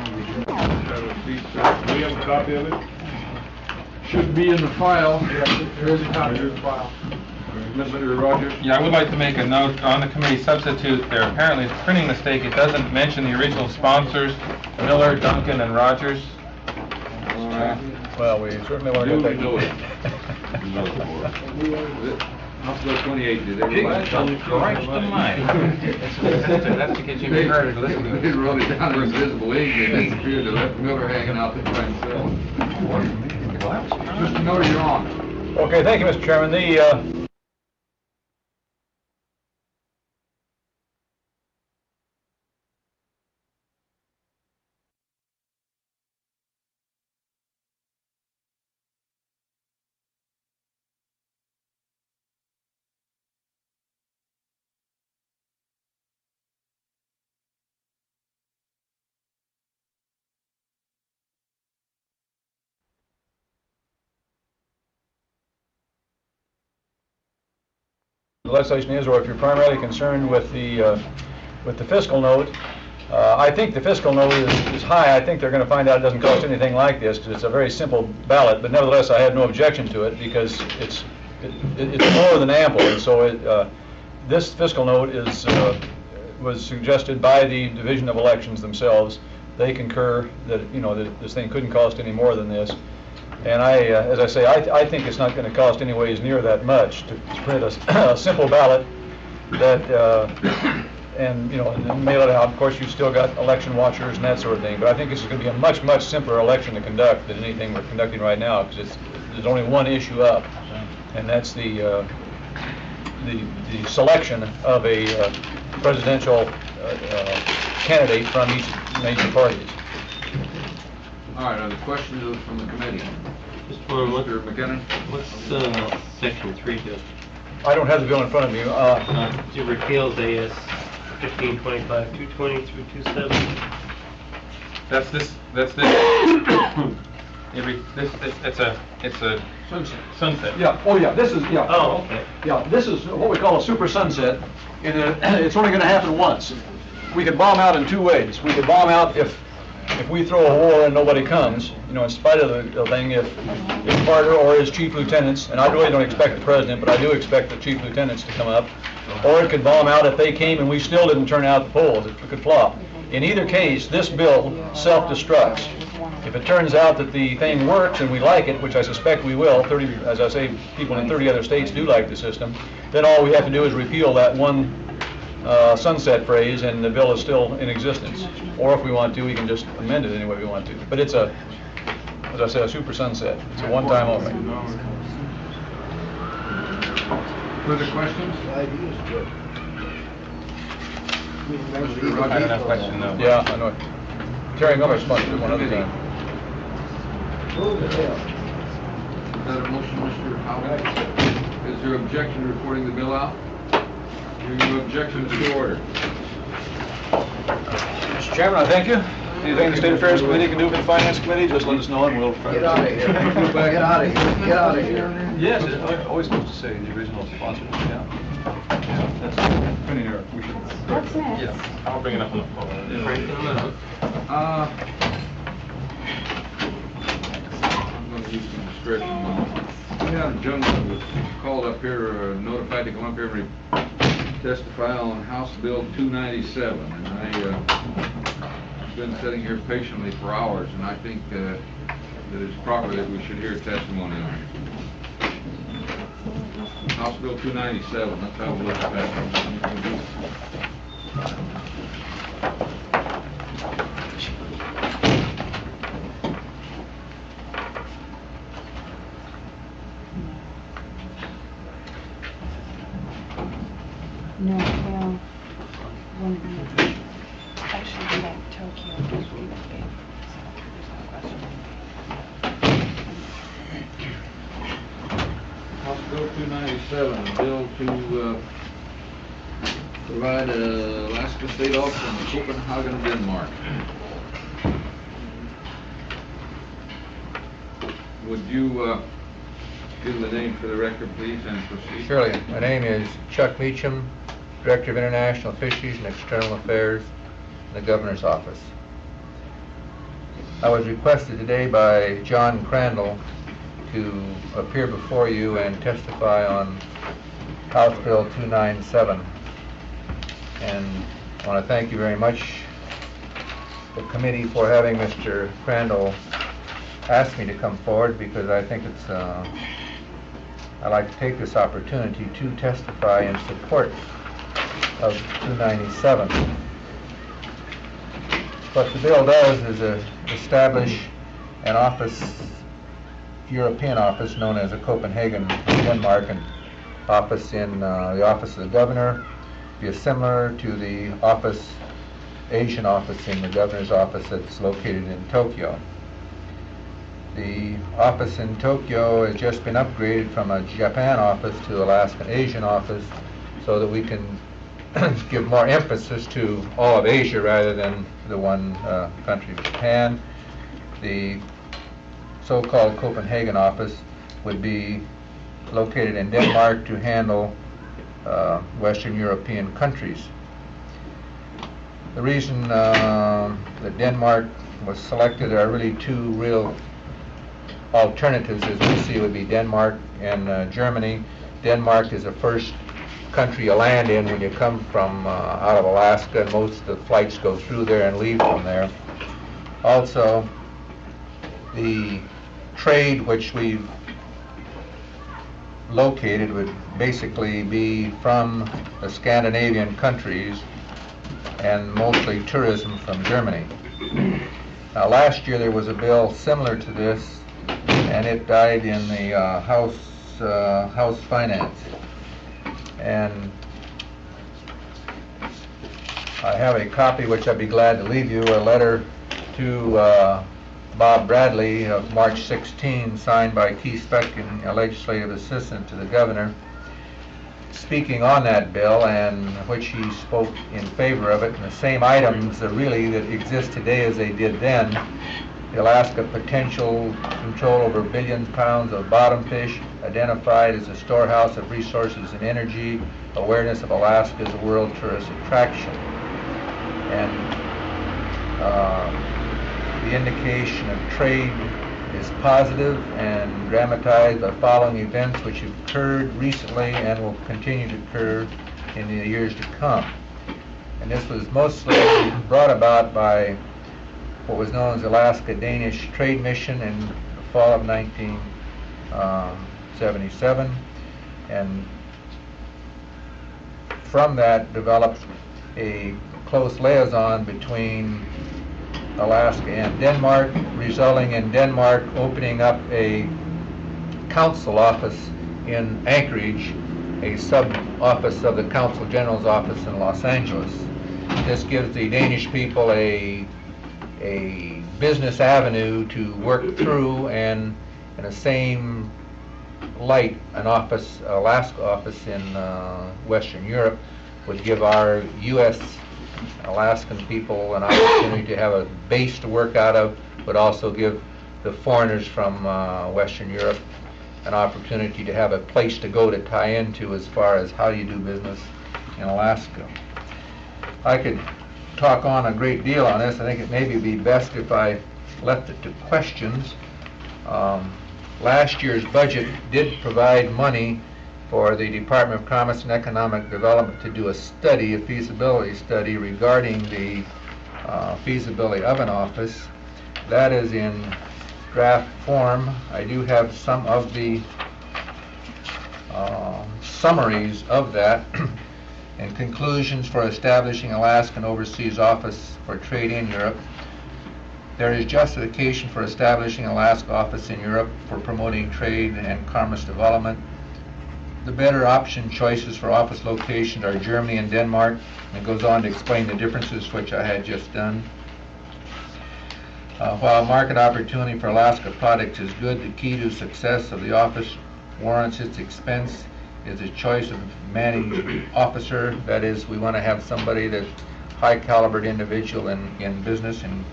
[SPEAKER 14] Do we have a copy of it?
[SPEAKER 4] Should be in the file.
[SPEAKER 5] There is a copy of the file.
[SPEAKER 4] Mister Rogers?
[SPEAKER 10] Yeah, I would like to make a note on the committee substitute. There apparently is a printing mistake. It doesn't mention the original sponsors, Miller, Duncan, and Rogers.
[SPEAKER 13] Well, we certainly want to
[SPEAKER 2] Duly
[SPEAKER 13] get
[SPEAKER 2] noted.
[SPEAKER 13] that.
[SPEAKER 2] House Bill twenty-eight, did everybody?
[SPEAKER 10] Right to mine. That's to get you heard to listen to it.
[SPEAKER 2] They wrote it down in invisible ink and disappeared. They left Miller hanging out there by himself. Mister Miller, you're on.
[SPEAKER 13] Okay, thank you, Mister Chairman. The, uh, the legislation is, or if you're primarily concerned with the, uh, with the fiscal note, uh, I think the fiscal note is, is high. I think they're going to find out it doesn't cost anything like this, because it's a very simple ballot, but nevertheless, I have no objection to it, because it's, it, it's more than ample, and so it, uh, this fiscal note is, uh, was suggested by the Division of Elections themselves. They concur that, you know, that this thing couldn't cost any more than this. And I, uh, as I say, I, I think it's not going to cost anyways near that much to, to print a, a simple ballot that, uh, and, you know, and then mail it out. Of course, you've still got election watchers and that sort of thing, but I think this is going to be a much, much simpler election to conduct than anything we're conducting right now, because it's, there's only one issue up, and that's the, uh, the, the selection of a uh, presidential uh, uh, candidate from each major parties.
[SPEAKER 2] All right, other questions from the committee?
[SPEAKER 7] Just one, what,
[SPEAKER 2] Mister McKinnon?
[SPEAKER 7] what's, uh, section three do?
[SPEAKER 13] I don't have the bill in front of me. Uh,
[SPEAKER 7] Uh, it repeals A S fifteen twenty-five, two twenty through two seventy.
[SPEAKER 10] That's this, that's this. Every, this, this, it's a, it's a
[SPEAKER 5] Sunset.
[SPEAKER 10] sunset.
[SPEAKER 16] Yeah, oh yeah, this is, yeah.
[SPEAKER 7] Oh, okay.
[SPEAKER 16] Yeah, this is what we call a super sunset, and uh, it's only gonna happen once. We could bomb out in two ways. We could bomb out if,
[SPEAKER 13] if we throw a war and nobody comes, you know, in spite of the, the thing, if, if Carter or his chief lieutenants, and I really don't expect the president, but I do expect the chief lieutenants to come up, or it could bomb out if they came and we still didn't turn out the polls, it could flop. In either case, this bill self-destructs. If it turns out that the thing works and we like it, which I suspect we will, thirty, as I say, people in thirty other states do like the system, then all we have to do is repeal that one uh, sunset phrase and the bill is still in existence. Or if we want to, we can just amend it any way we want to. But it's a, as I said, a super sunset. It's a one-time only.
[SPEAKER 2] Further questions?
[SPEAKER 12] The idea is good.
[SPEAKER 10] I don't have a question though.
[SPEAKER 13] Yeah, I know. Terry Miller sponsored it one other time.
[SPEAKER 12] Move it in.
[SPEAKER 2] Is that a motion, Mister Howard? Is there objection to reporting the bill out? Hearing no objection to order.
[SPEAKER 13] Mister Chairman, I thank you. Anything the State Affairs Committee can do for the Finance Committee, just let us know and we'll try to...
[SPEAKER 12] Get out of here. Get out of here. Get out of here.
[SPEAKER 13] Yes, it's always supposed to say the original sponsor, yeah. Yeah, that's printing error. We should...
[SPEAKER 8] What's next?
[SPEAKER 10] Yeah, I'll bring it up on the phone.
[SPEAKER 7] Right in the middle.
[SPEAKER 2] Uh, I'm going to use some discretion. We had a gentleman who was called up here, uh, notified to come up here and testify on House Bill two ninety-seven. And I, uh, I've been sitting here patiently for hours, and I think uh, that it's proper that we should hear testimony on it. House Bill two ninety-seven, let's have a look at that.
[SPEAKER 11] No, well, when we actually do that in Tokyo, we would be, so there's no question.
[SPEAKER 2] House Bill two ninety-seven. seven, bill to uh, provide a Alaska State office in Copenhagen, Denmark. Would you uh, give the name for the record, please, and proceed?
[SPEAKER 17] Surely. My name is Chuck Meacham, Director of International Fisheries and External Affairs in the Governor's Office. I was requested today by John Crandall to appear before you and testify on House Bill two ninety-seven. And I want to thank you very much, the committee, for having Mister Crandall ask me to come forward, because I think it's, uh, I'd like to take this opportunity to testify in support of two ninety-seven. What the bill does is uh, establish an office, European office known as a Copenhagen, Denmark, and office in uh, the office of the governor, be similar to the office, Asian office in the governor's office that's located in Tokyo. The office in Tokyo has just been upgraded from a Japan office to Alaskan Asian office, so that we can give more emphasis to all of Asia rather than the one uh, country of Japan. The so-called Copenhagen office would be located in Denmark to handle uh, Western European countries. The reason uh, that Denmark was selected, there are really two real alternatives as we see it, would be Denmark and uh, Germany. Denmark is the first country you land in when you come from uh, out of Alaska, and most of the flights go through there and leave from there. Also, the trade which we've located would basically be from the Scandinavian countries and mostly tourism from Germany. Now, last year there was a bill similar to this, and it died in the uh, House uh, House Finance. And I have a copy which I'd be glad to leave you, a letter to uh, Bob Bradley of March sixteenth, signed by Keith Speckin, a legislative assistant to the governor, speaking on that bill, and which he spoke in favor of it. And the same items uh, really that exist today as they did then. The Alaska potential control over billions of pounds of bottom fish, identified as a storehouse of resources and energy, awareness of Alaska as a world tourist attraction. And uh, the indication of trade is positive and dramatized by following events which have occurred recently and will continue to occur in the years to come. And this was mostly brought about by what was known as the Alaska Danish Trade Mission in the fall of nineteen seventy-seven, and from that developed a close liaison between Alaska and Denmark, resulting in Denmark opening up a council office in Anchorage, a sub-office of the Consul General's office in Los Angeles. This gives the Danish people a a business avenue to work through, and in the same light, an office, Alaska office in uh, Western Europe would give our U S Alaskan people an opportunity to have a base to work out of, but also give the foreigners from uh, Western Europe an opportunity to have a place to go to tie into as far as how you do business in Alaska. I could talk on a great deal on this. I think it maybe be best if I left it to questions. Um, last year's budget did provide money for the Department of Commerce and Economic Development to do a study, a feasibility study regarding the uh, feasibility of an office. That is in draft form. I do have some of the uh, summaries of that. And conclusions for establishing Alaskan Overseas Office for Trade in Europe. There is justification for establishing Alaska office in Europe for promoting trade and commerce development. The better option choices for office locations are Germany and Denmark, and it goes on to explain the differences which I had just done. Uh, while market opportunity for Alaska products is good, the key to success of the office warrants its expense is a choice of manning officer. That is, we want to have somebody that's high calibered individual in, in business and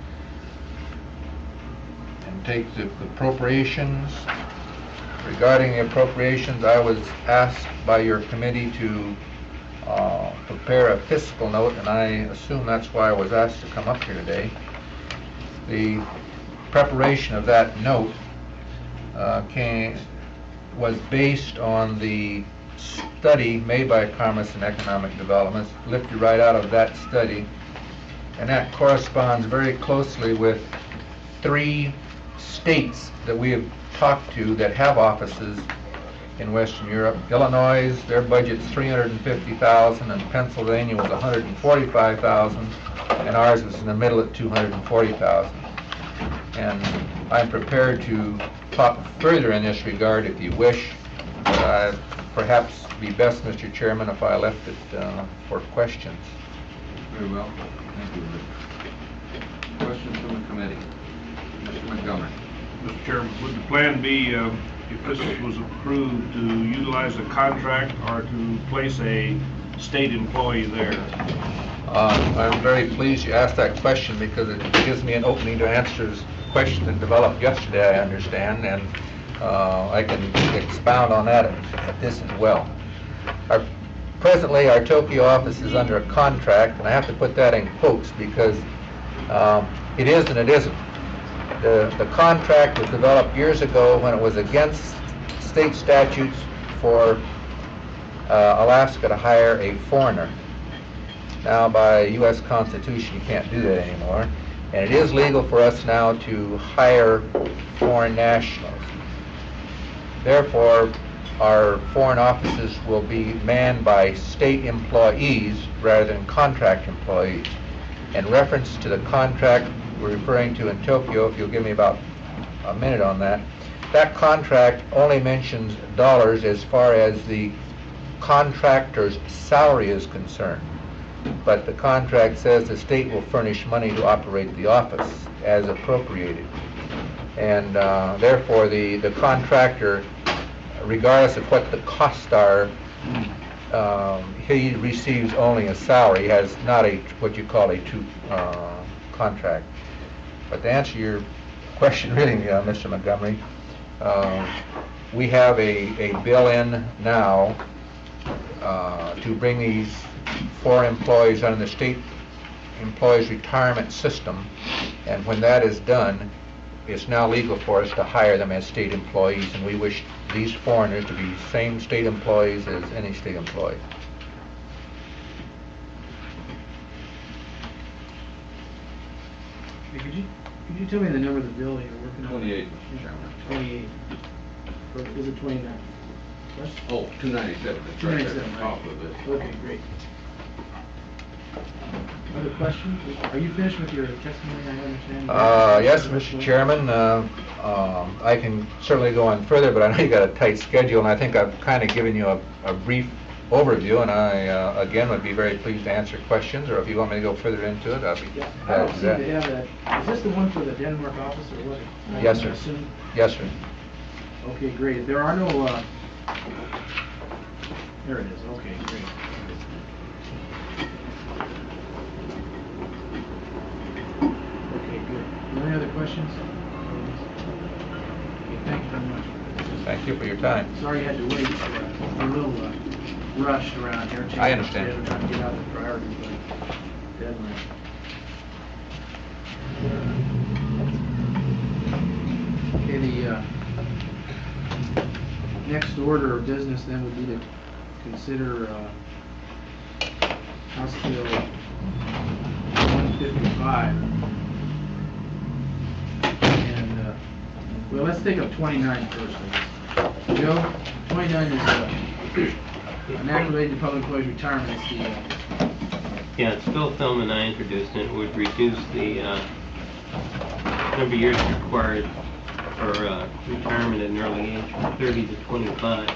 [SPEAKER 17] and take the appropriations. Regarding the appropriations, I was asked by your committee to uh, prepare a fiscal note, and I assume that's why I was asked to come up here today. The preparation of that note uh, came, was based on the study made by Commerce and Economic Development, lifted right out of that study, and that corresponds very closely with three states that we have talked to that have offices in Western Europe. Illinois, their budget's three hundred fifty thousand dollars, and Pennsylvania was one hundred forty-five thousand dollars, and ours was in the middle at two hundred forty thousand dollars. And I'm prepared to talk further in this regard if you wish. Uh, perhaps be best, Mister Chairman, if I left it uh, for questions.
[SPEAKER 2] Very well. Thank you, Rick. Questions from the committee? Mister Montgomery.
[SPEAKER 14] Mister Chairman, would the plan be, uh, if this was approved, to utilize a contract or to place a state employee there?
[SPEAKER 17] Uh, I'm very pleased you asked that question because it gives me an opening to answer this question that developed yesterday, I understand, and uh, I can expound on that at, at this as well. Our, presently, our Tokyo office is under a contract, and I have to put that in quotes because um, it is and it isn't. The, the contract was developed years ago when it was against state statutes for uh, Alaska to hire a foreigner. Now, by U S Constitution, you can't do that anymore. And it is legal for us now to hire foreign nationals. Therefore, our foreign offices will be manned by state employees rather than contract employees. In reference to the contract we're referring to in Tokyo, if you'll give me about a minute on that, that contract only mentions dollars as far as the contractor's salary is concerned. But the contract says the state will furnish money to operate the office as appropriated. And uh, therefore, the, the contractor, regardless of what the costs are, um, he receives only a salary. He has not a what you call a true uh, contract. But to answer your question, really, uh, Mister Montgomery, uh, we have a, a bill in now uh, to bring these four employees under the state employees retirement system, and when that is done, it's now legal for us to hire them as state employees, and we wish these foreigners to be same state employees as any state employee.
[SPEAKER 5] Hey, Could you, could you tell me the number of the bill you're working on?
[SPEAKER 2] Twenty-eight, Mister Chairman.
[SPEAKER 5] Twenty-eight. Or is it twenty-nine? What?
[SPEAKER 2] Oh, two ninety-seven, that's right there,
[SPEAKER 5] 297,
[SPEAKER 2] top
[SPEAKER 5] right.
[SPEAKER 2] of it.
[SPEAKER 5] Okay, great. Other questions? Are you finished with your testimony, I understand?
[SPEAKER 17] Uh, yes, Mister Chairman. Uh, um, I can certainly go on further, but I know you got a tight schedule, and I think I've kind of given you a, a brief overview, and I, uh, again, would be very pleased to answer questions, or if you want me to go further into it, I'll be
[SPEAKER 5] Yeah, I
[SPEAKER 17] glad
[SPEAKER 5] don't
[SPEAKER 17] to
[SPEAKER 5] seem
[SPEAKER 17] do that.
[SPEAKER 5] to have that. Is this the one for the Denmark office, or what? I
[SPEAKER 17] Yes, sir.
[SPEAKER 5] assume?
[SPEAKER 17] Yes, sir.
[SPEAKER 5] Okay, great. There are no, uh, there it is. Okay, great. Okay, good. Any other questions? Okay, thank you very much.
[SPEAKER 17] Thank you for your time.
[SPEAKER 5] Sorry you had to wait. Uh, We're a little uh, rushed around here.
[SPEAKER 17] I understand.
[SPEAKER 5] We're trying to get out the priorities, but deadline. Okay, the uh, next order of business then would be to consider uh, House Bill one fifty-five. And, uh, well, let's take up twenty-nine first, I guess. Joe, twenty-nine is uh, an act related to public employees' retirement. It's the, uh,
[SPEAKER 7] Yeah, it's Bill Philman I introduced, and it would reduce the uh, number of years required for uh, retirement at an early age from thirty to twenty-five.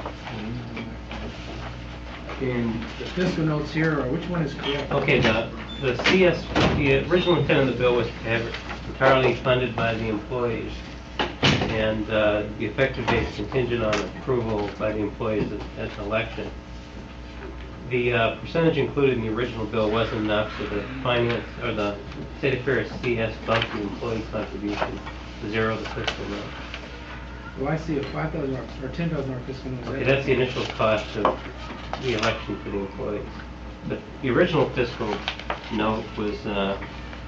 [SPEAKER 7] And
[SPEAKER 5] the fiscal notes here, or which one is correct?
[SPEAKER 7] Okay, the, the C S, the original intent of the bill was to have it entirely funded by the employees. and uh, the effective date is contingent on approval by the employees at, at the election. The uh, percentage included in the original bill wasn't enough, so the finance, or the State Affairs C S bumped the employee contribution to zero the fiscal note.
[SPEAKER 5] Well, I see a five thousand or ten thousand dollar fiscal note.
[SPEAKER 7] Okay, that's the initial cost of the election for the employees. But the original fiscal note was, uh,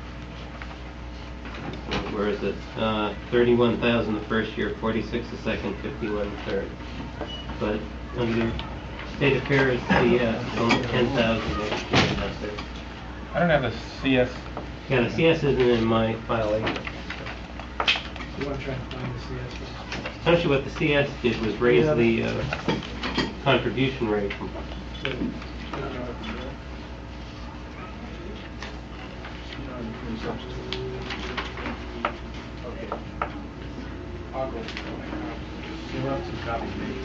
[SPEAKER 7] where is it? Uh, thirty-one thousand the first year, forty-six the second, fifty-one the third. But under State Affairs, C S, it's only ten thousand next year, and that's it.
[SPEAKER 10] I don't have the C S.
[SPEAKER 7] Yeah, the C S isn't in my file either.
[SPEAKER 5] You want to try and find the C S?
[SPEAKER 7] Essentially what the C S did was raise
[SPEAKER 5] Yeah.
[SPEAKER 7] the uh, contribution rate from
[SPEAKER 5] Okay. I'll go. There were some copies made.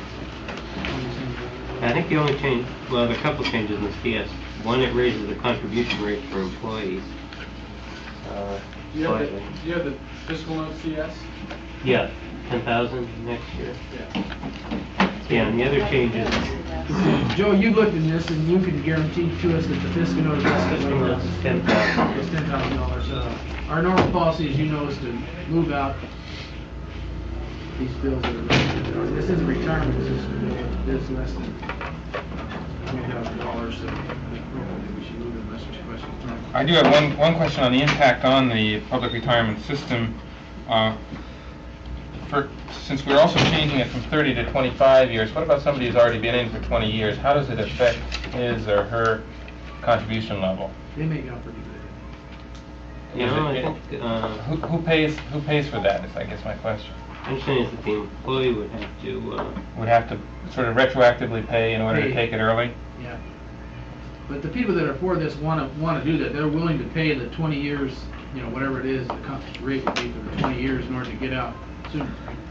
[SPEAKER 7] I think the only change, well, there are a couple changes in the C S. One, it raises the contribution rate for employees. Uh,
[SPEAKER 4] Do you have the,
[SPEAKER 7] slightly.
[SPEAKER 4] do you have the fiscal note C S?
[SPEAKER 7] Yeah, ten thousand next year.
[SPEAKER 4] Yeah.
[SPEAKER 7] Yeah, and the other changes,
[SPEAKER 5] Joe, you looked at this and you can guarantee to us that the fiscal note is
[SPEAKER 7] fiscal note is ten thousand.
[SPEAKER 5] It's ten thousand dollars. Uh, our normal policy, as you know, is to move out these bills that are listed. Or this isn't retirement, this is a bill that's less than twenty thousand dollars, so appropriately we should move it unless there's questions.
[SPEAKER 10] I do have one, one question on the impact on the public retirement system. Uh, for, since we're also changing it from thirty to twenty-five years, what about somebody who's already been in for twenty years? How does it affect his or her contribution level?
[SPEAKER 5] They make out pretty good.
[SPEAKER 7] you
[SPEAKER 10] Is
[SPEAKER 7] know, I
[SPEAKER 10] it-
[SPEAKER 7] think, uh,
[SPEAKER 10] Who, who pays, who pays for that is, I guess, my question.
[SPEAKER 7] my understanding is that the employee would have to, uh,
[SPEAKER 10] Would have to sort of retroactively pay in order to
[SPEAKER 5] Pay.
[SPEAKER 10] take it early?
[SPEAKER 5] Yeah. But the people that are for this want to, want to do that. They're willing to pay the twenty years, you know, whatever it is, the con- rate would be for the twenty years in order to get out sooner.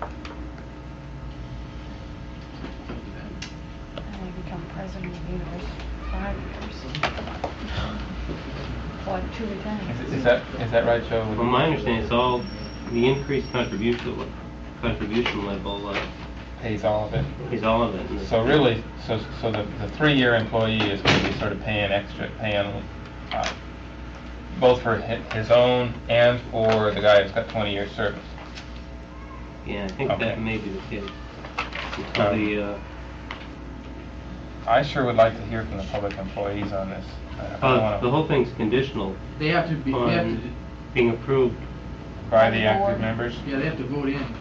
[SPEAKER 11] And they become president of the university for five years. What, two times?
[SPEAKER 10] Is, is that, is that right, Joe?
[SPEAKER 7] well, my understanding is all, the increased contribution, le- contribution level, uh,
[SPEAKER 10] Pays all of it?
[SPEAKER 7] is all of it. And the-
[SPEAKER 10] So really, so, so the, the three-year employee is going to be sort of paying extra, paying, uh, both for hi- his own and for the guy who's got twenty years service?
[SPEAKER 7] Yeah, I think
[SPEAKER 10] Okay.
[SPEAKER 7] that may be the case. Until
[SPEAKER 10] Um,
[SPEAKER 7] the, uh,
[SPEAKER 10] I sure would like to hear from the public employees on this. I don't
[SPEAKER 7] uh,
[SPEAKER 10] wanna-
[SPEAKER 7] the whole thing's conditional
[SPEAKER 5] They have to be, they have to,
[SPEAKER 7] on being approved.
[SPEAKER 10] By the active members?
[SPEAKER 5] yeah, they have to vote in.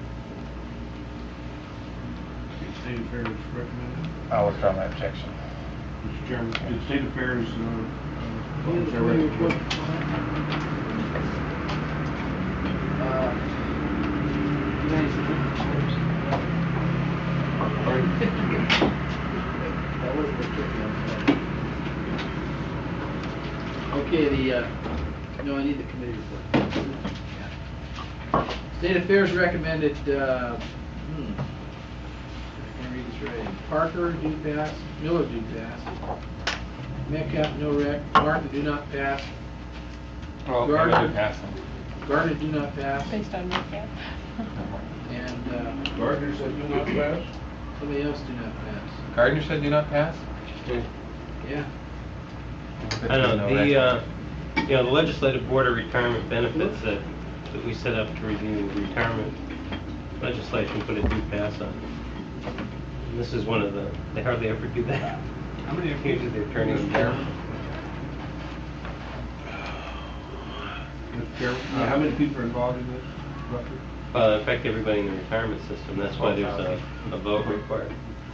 [SPEAKER 14] State Affairs recommended.
[SPEAKER 10] I'll withdraw my objection.
[SPEAKER 14] Mister Chairman, did State Affairs, uh, uh,
[SPEAKER 5] Yeah,
[SPEAKER 14] is
[SPEAKER 5] the
[SPEAKER 14] that
[SPEAKER 5] twenty
[SPEAKER 14] right?
[SPEAKER 5] report. Uh, That wasn't a tricky, I'm sorry. Okay, the, uh, no, I need the committee report. State Affairs recommended, uh, hmm, I can't read this right. Parker, do pass. Miller, do pass. Metcalf, no rec. Martha, do not pass.
[SPEAKER 10] Well,
[SPEAKER 5] Gardner.
[SPEAKER 10] maybe we pass them.
[SPEAKER 5] Gardner, do not pass.
[SPEAKER 11] Based on Metcalf.
[SPEAKER 5] And, uh,
[SPEAKER 14] Gardner said do not pass?
[SPEAKER 5] somebody else do not pass.
[SPEAKER 10] Gardner said do not pass?
[SPEAKER 5] Yeah.
[SPEAKER 7] I don't know, the, uh, you know, the legislative board of retirement benefits that, that we set up to review retirement legislation put a due pass on. And this is one of the, they hardly ever do that.
[SPEAKER 14] How many
[SPEAKER 7] Usually they're turning them down.
[SPEAKER 14] Mister Chairman, uh, how many people are involved in this, roughly?
[SPEAKER 7] Uh, in fact, everybody in the retirement system, that's why there's a, a vote required.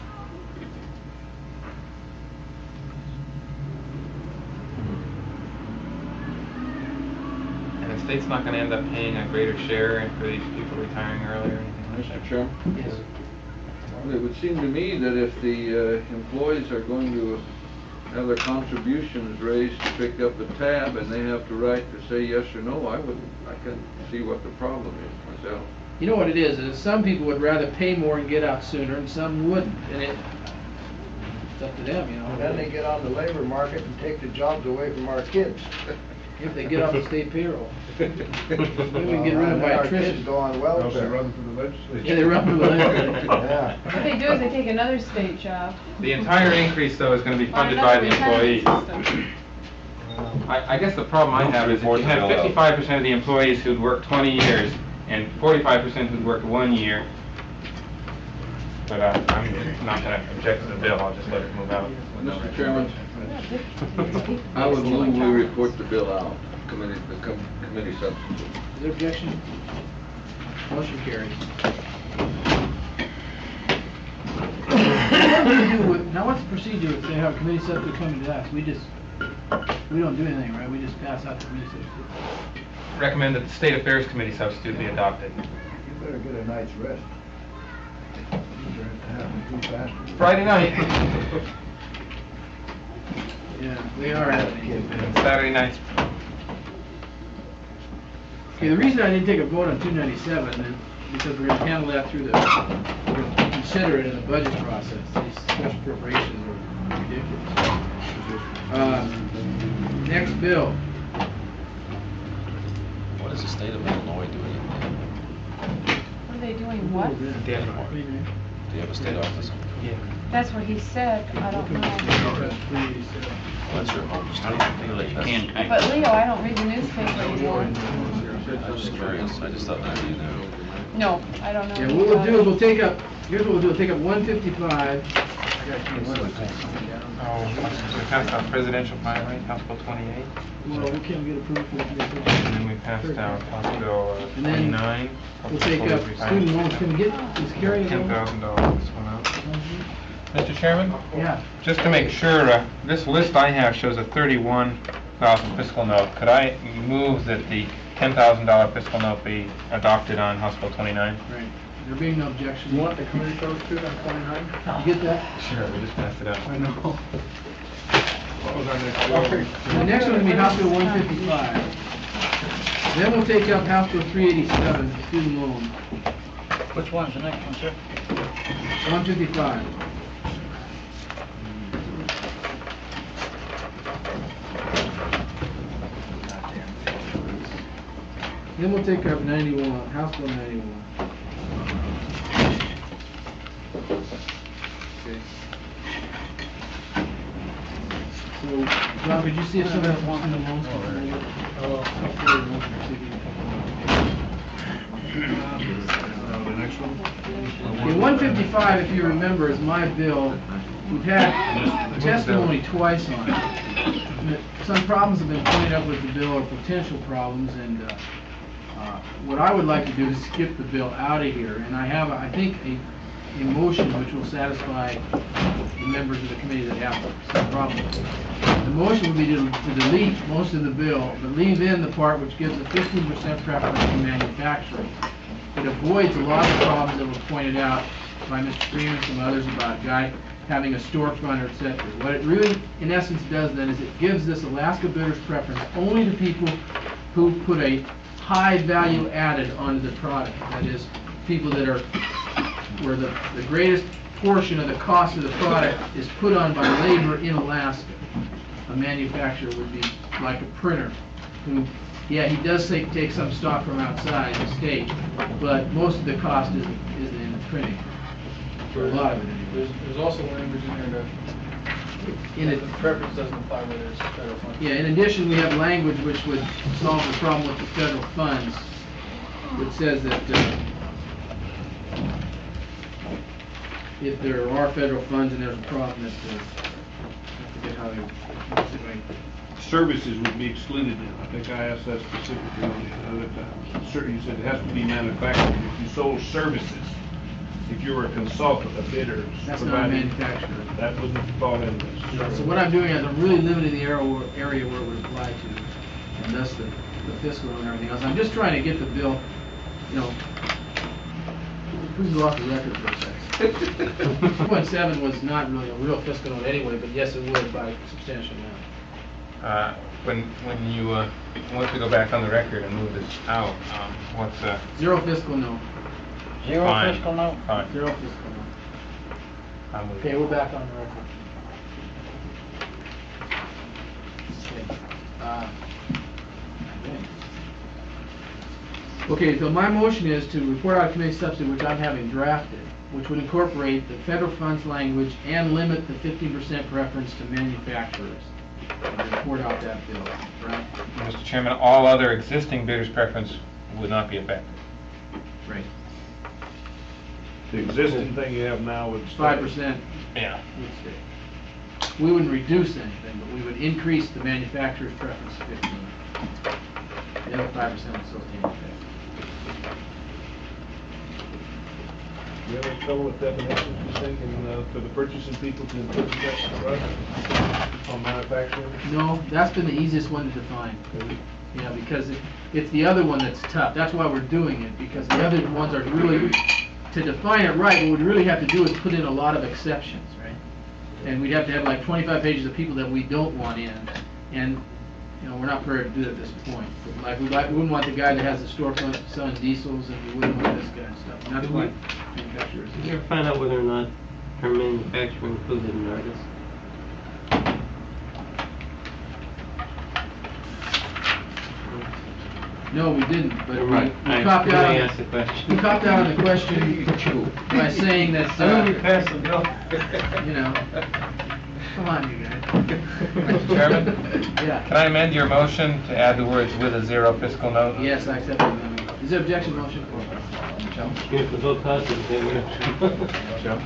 [SPEAKER 10] And the state's not going to end up paying a greater share for these people retiring early or anything like
[SPEAKER 2] Mister
[SPEAKER 10] that?
[SPEAKER 2] Chairman?
[SPEAKER 5] Yes.
[SPEAKER 2] Well, it would seem to me that if the uh, employees are going to have their contributions raised to pick up the tab and they have to write to say yes or no, I would, I can see what the problem is myself.
[SPEAKER 5] You know what it is, is some people would rather pay more and get out sooner, and some wouldn't, and it, it's up to them, you know.
[SPEAKER 12] And then they get on the labor market and take the jobs away from our kids.
[SPEAKER 5] If they get off the state payroll. Maybe we can get rid of by
[SPEAKER 12] Our
[SPEAKER 5] attrition.
[SPEAKER 12] kids go on
[SPEAKER 16] They
[SPEAKER 12] welfare.
[SPEAKER 16] run for the legislature.
[SPEAKER 5] Yeah, they run for the legislature.
[SPEAKER 12] Yeah.
[SPEAKER 11] What they do is they take another state job.
[SPEAKER 10] The entire increase, though, is going to be
[SPEAKER 11] or
[SPEAKER 10] funded by
[SPEAKER 11] another
[SPEAKER 10] the employees.
[SPEAKER 11] retirement system.
[SPEAKER 10] I, I guess the problem I have is if you have fifty-five percent of the employees who'd worked twenty years and forty-five percent who'd worked one year. But uh, I'm not going to object to the bill, I'll just let it move out.
[SPEAKER 2] Mister Chairman, I would move we report the bill out, committee, the com- committee substitute.
[SPEAKER 5] Is there objection? Motion carries. What do we do with- Now, what's the procedure if they have a committee substitute coming to us? We just, we don't do anything, right? We just pass out the committee substitute.
[SPEAKER 10] Recommend that the State Affairs Committee substitute be adopted.
[SPEAKER 12] You better get a night's rest. These are happening too fast.
[SPEAKER 10] Friday night.
[SPEAKER 5] Yeah, we are happening.
[SPEAKER 10] Saturday nights.
[SPEAKER 5] Okay, the reason I didn't take a vote on two ninety-seven is because we're gonna handle that through the, we're gonna consider it in the budget process. These special appropriations are ridiculous. Uh, Next bill.
[SPEAKER 15] What is the state of Illinois doing in
[SPEAKER 11] What are they doing, what?
[SPEAKER 15] Denmark? Do you have a state office?
[SPEAKER 10] Yeah.
[SPEAKER 11] That's what he said, I don't know.
[SPEAKER 15] Well, that's your home state.
[SPEAKER 3] Can take-
[SPEAKER 11] But Leo, I don't read the newspaper anymore.
[SPEAKER 15] I was just curious, I just thought maybe you knew.
[SPEAKER 11] No, I don't know.
[SPEAKER 5] Yeah, what we'll do is we'll take up, here's what we'll do, we'll take up one fifty-five.
[SPEAKER 10] Oh, we passed out presidential fine rate, House Bill twenty-eight.
[SPEAKER 5] Well, we can't get approved for
[SPEAKER 10] And
[SPEAKER 5] this.
[SPEAKER 10] then we passed out House Bill uh,
[SPEAKER 5] And then
[SPEAKER 10] twenty-nine.
[SPEAKER 5] We'll take up student loans, can we get, is Carrie
[SPEAKER 10] Ten
[SPEAKER 5] available?
[SPEAKER 10] thousand dollars this one out. Mister Chairman?
[SPEAKER 5] Yeah.
[SPEAKER 10] Just to make sure, uh, this list I have shows a thirty-one thousand fiscal note. Could I move that the ten thousand dollar fiscal note be adopted on House Bill twenty-nine?
[SPEAKER 5] Right. There being no objection.
[SPEAKER 16] You want the committee substitute on twenty-nine?
[SPEAKER 5] You get that?
[SPEAKER 10] Sure, we just passed it out.
[SPEAKER 16] I know. What was our next bill?
[SPEAKER 5] The next one will be House Bill one fifty-five. Then we'll take up House Bill three eighty-seven, student loan,
[SPEAKER 3] Which one's the next one, sir?
[SPEAKER 5] one fifty-five. Then we'll take up ninety-one, House Bill ninety-one. Okay. So, John, could you see if somebody else wants to know loans?
[SPEAKER 14] Uh, the next one?
[SPEAKER 5] Okay, one fifty-five, if you remember, is my bill. We've had testimony twice on it. Some problems have been pointed out with the bill, or potential problems, and uh, uh, what I would like to do is skip the bill out of here, and I have, I think, a, a motion which will satisfy the members of the committee that have some problem with it. The motion would be to to delete most of the bill, but leave in the part which gives a fifteen percent preference to manufacturing. It avoids a lot of the problems that were pointed out by Mister Freeman and some others about a guy having a storefront, et cetera. What it really, in essence, does then is it gives this Alaska Bitters preference only to people who put a high value added onto the product. That is, people that are, where the, the greatest portion of the cost of the product is put on by labor in Alaska. A manufacturer would be like a printer who, yeah, he does take, take some stock from outside the state, but most of the cost is, is in the printing. For a lot of it anyway.
[SPEAKER 18] There's, there's also language in there to,
[SPEAKER 5] In it,
[SPEAKER 18] the preference doesn't apply where there's federal funding.
[SPEAKER 5] yeah, in addition, we have language which would solve the problem with the federal funds, which says that uh, if there are federal funds and there's a problem, that, uh, I forget how they, what's it like?
[SPEAKER 14] Services would be excluded then. I think I asked that specifically on the other time. Certain, you said it has to be manufactured. If you sold services, if you were a consultant, a bidder,
[SPEAKER 5] That's not a
[SPEAKER 14] providing-
[SPEAKER 5] manufacturer.
[SPEAKER 14] That wouldn't fall in this.
[SPEAKER 5] So what I'm doing is I'm really limiting the area area where it would apply to, and thus the the fiscal and everything else. I'm just trying to get the bill, you know, please go off the record for a second. two point seven was not really a real fiscal note anyway, but yes, it would by a substantial amount.
[SPEAKER 10] Uh, when when you uh, once we go back on the record and move this out, um, what's uh,
[SPEAKER 5] Zero fiscal note.
[SPEAKER 3] Zero
[SPEAKER 10] Fine.
[SPEAKER 3] fiscal note?
[SPEAKER 10] Fine.
[SPEAKER 5] Zero fiscal note.
[SPEAKER 10] I'm with
[SPEAKER 5] Okay,
[SPEAKER 10] you.
[SPEAKER 5] we're back on the record. Okay. Uh, Okay, so my motion is to report out committee substitute, which I'm having drafted, which would incorporate the federal funds language and limit the fifteen percent preference to manufacturers. And report out that bill, right?
[SPEAKER 10] Mister Chairman, all other existing bidders' preference would not be affected.
[SPEAKER 5] Right.
[SPEAKER 14] The existing thing you have now would stay.
[SPEAKER 5] Five percent.
[SPEAKER 10] Yeah.
[SPEAKER 5] Would stay. We wouldn't reduce anything, but we would increase the manufacturer's preference to fifteen. The other five percent would still stay in effect.
[SPEAKER 14] You have any trouble with definitions, you think, and, uh, for the purchasing people to interpret that for us on manufacturing?
[SPEAKER 5] No, that's been the easiest one to define. Yeah, because it, it's the other one that's tough. That's why we're doing it, because the other ones are really, to define it right, what we'd really have to do is put in a lot of exceptions, right? And we'd have to have like twenty-five pages of people that we don't want in. And, you know, we're not prepared to do that at this point. But like, we like, we wouldn't want the guy that has the storefront selling diesels, and we wouldn't want this kind of stuff. And that's why manufacturers.
[SPEAKER 7] Did you ever find out whether or not her manufacturer included an artist?
[SPEAKER 5] No, we didn't, but we,
[SPEAKER 7] Right.
[SPEAKER 5] we
[SPEAKER 7] I-
[SPEAKER 5] copped
[SPEAKER 7] let
[SPEAKER 5] out,
[SPEAKER 7] me
[SPEAKER 5] on-
[SPEAKER 7] ask the question.
[SPEAKER 5] we copped out on the question by saying that,
[SPEAKER 7] I know we
[SPEAKER 5] uh,
[SPEAKER 7] passed the bill.
[SPEAKER 5] you know, come on, you guys.
[SPEAKER 10] Mister Chairman?
[SPEAKER 5] Yeah.
[SPEAKER 10] Can I amend your motion to add the words "with a zero fiscal note"?
[SPEAKER 5] Yes, I accept the amendment. Is there objection motion? Joe?
[SPEAKER 7] If the vote passes, then we're...
[SPEAKER 10] Joe?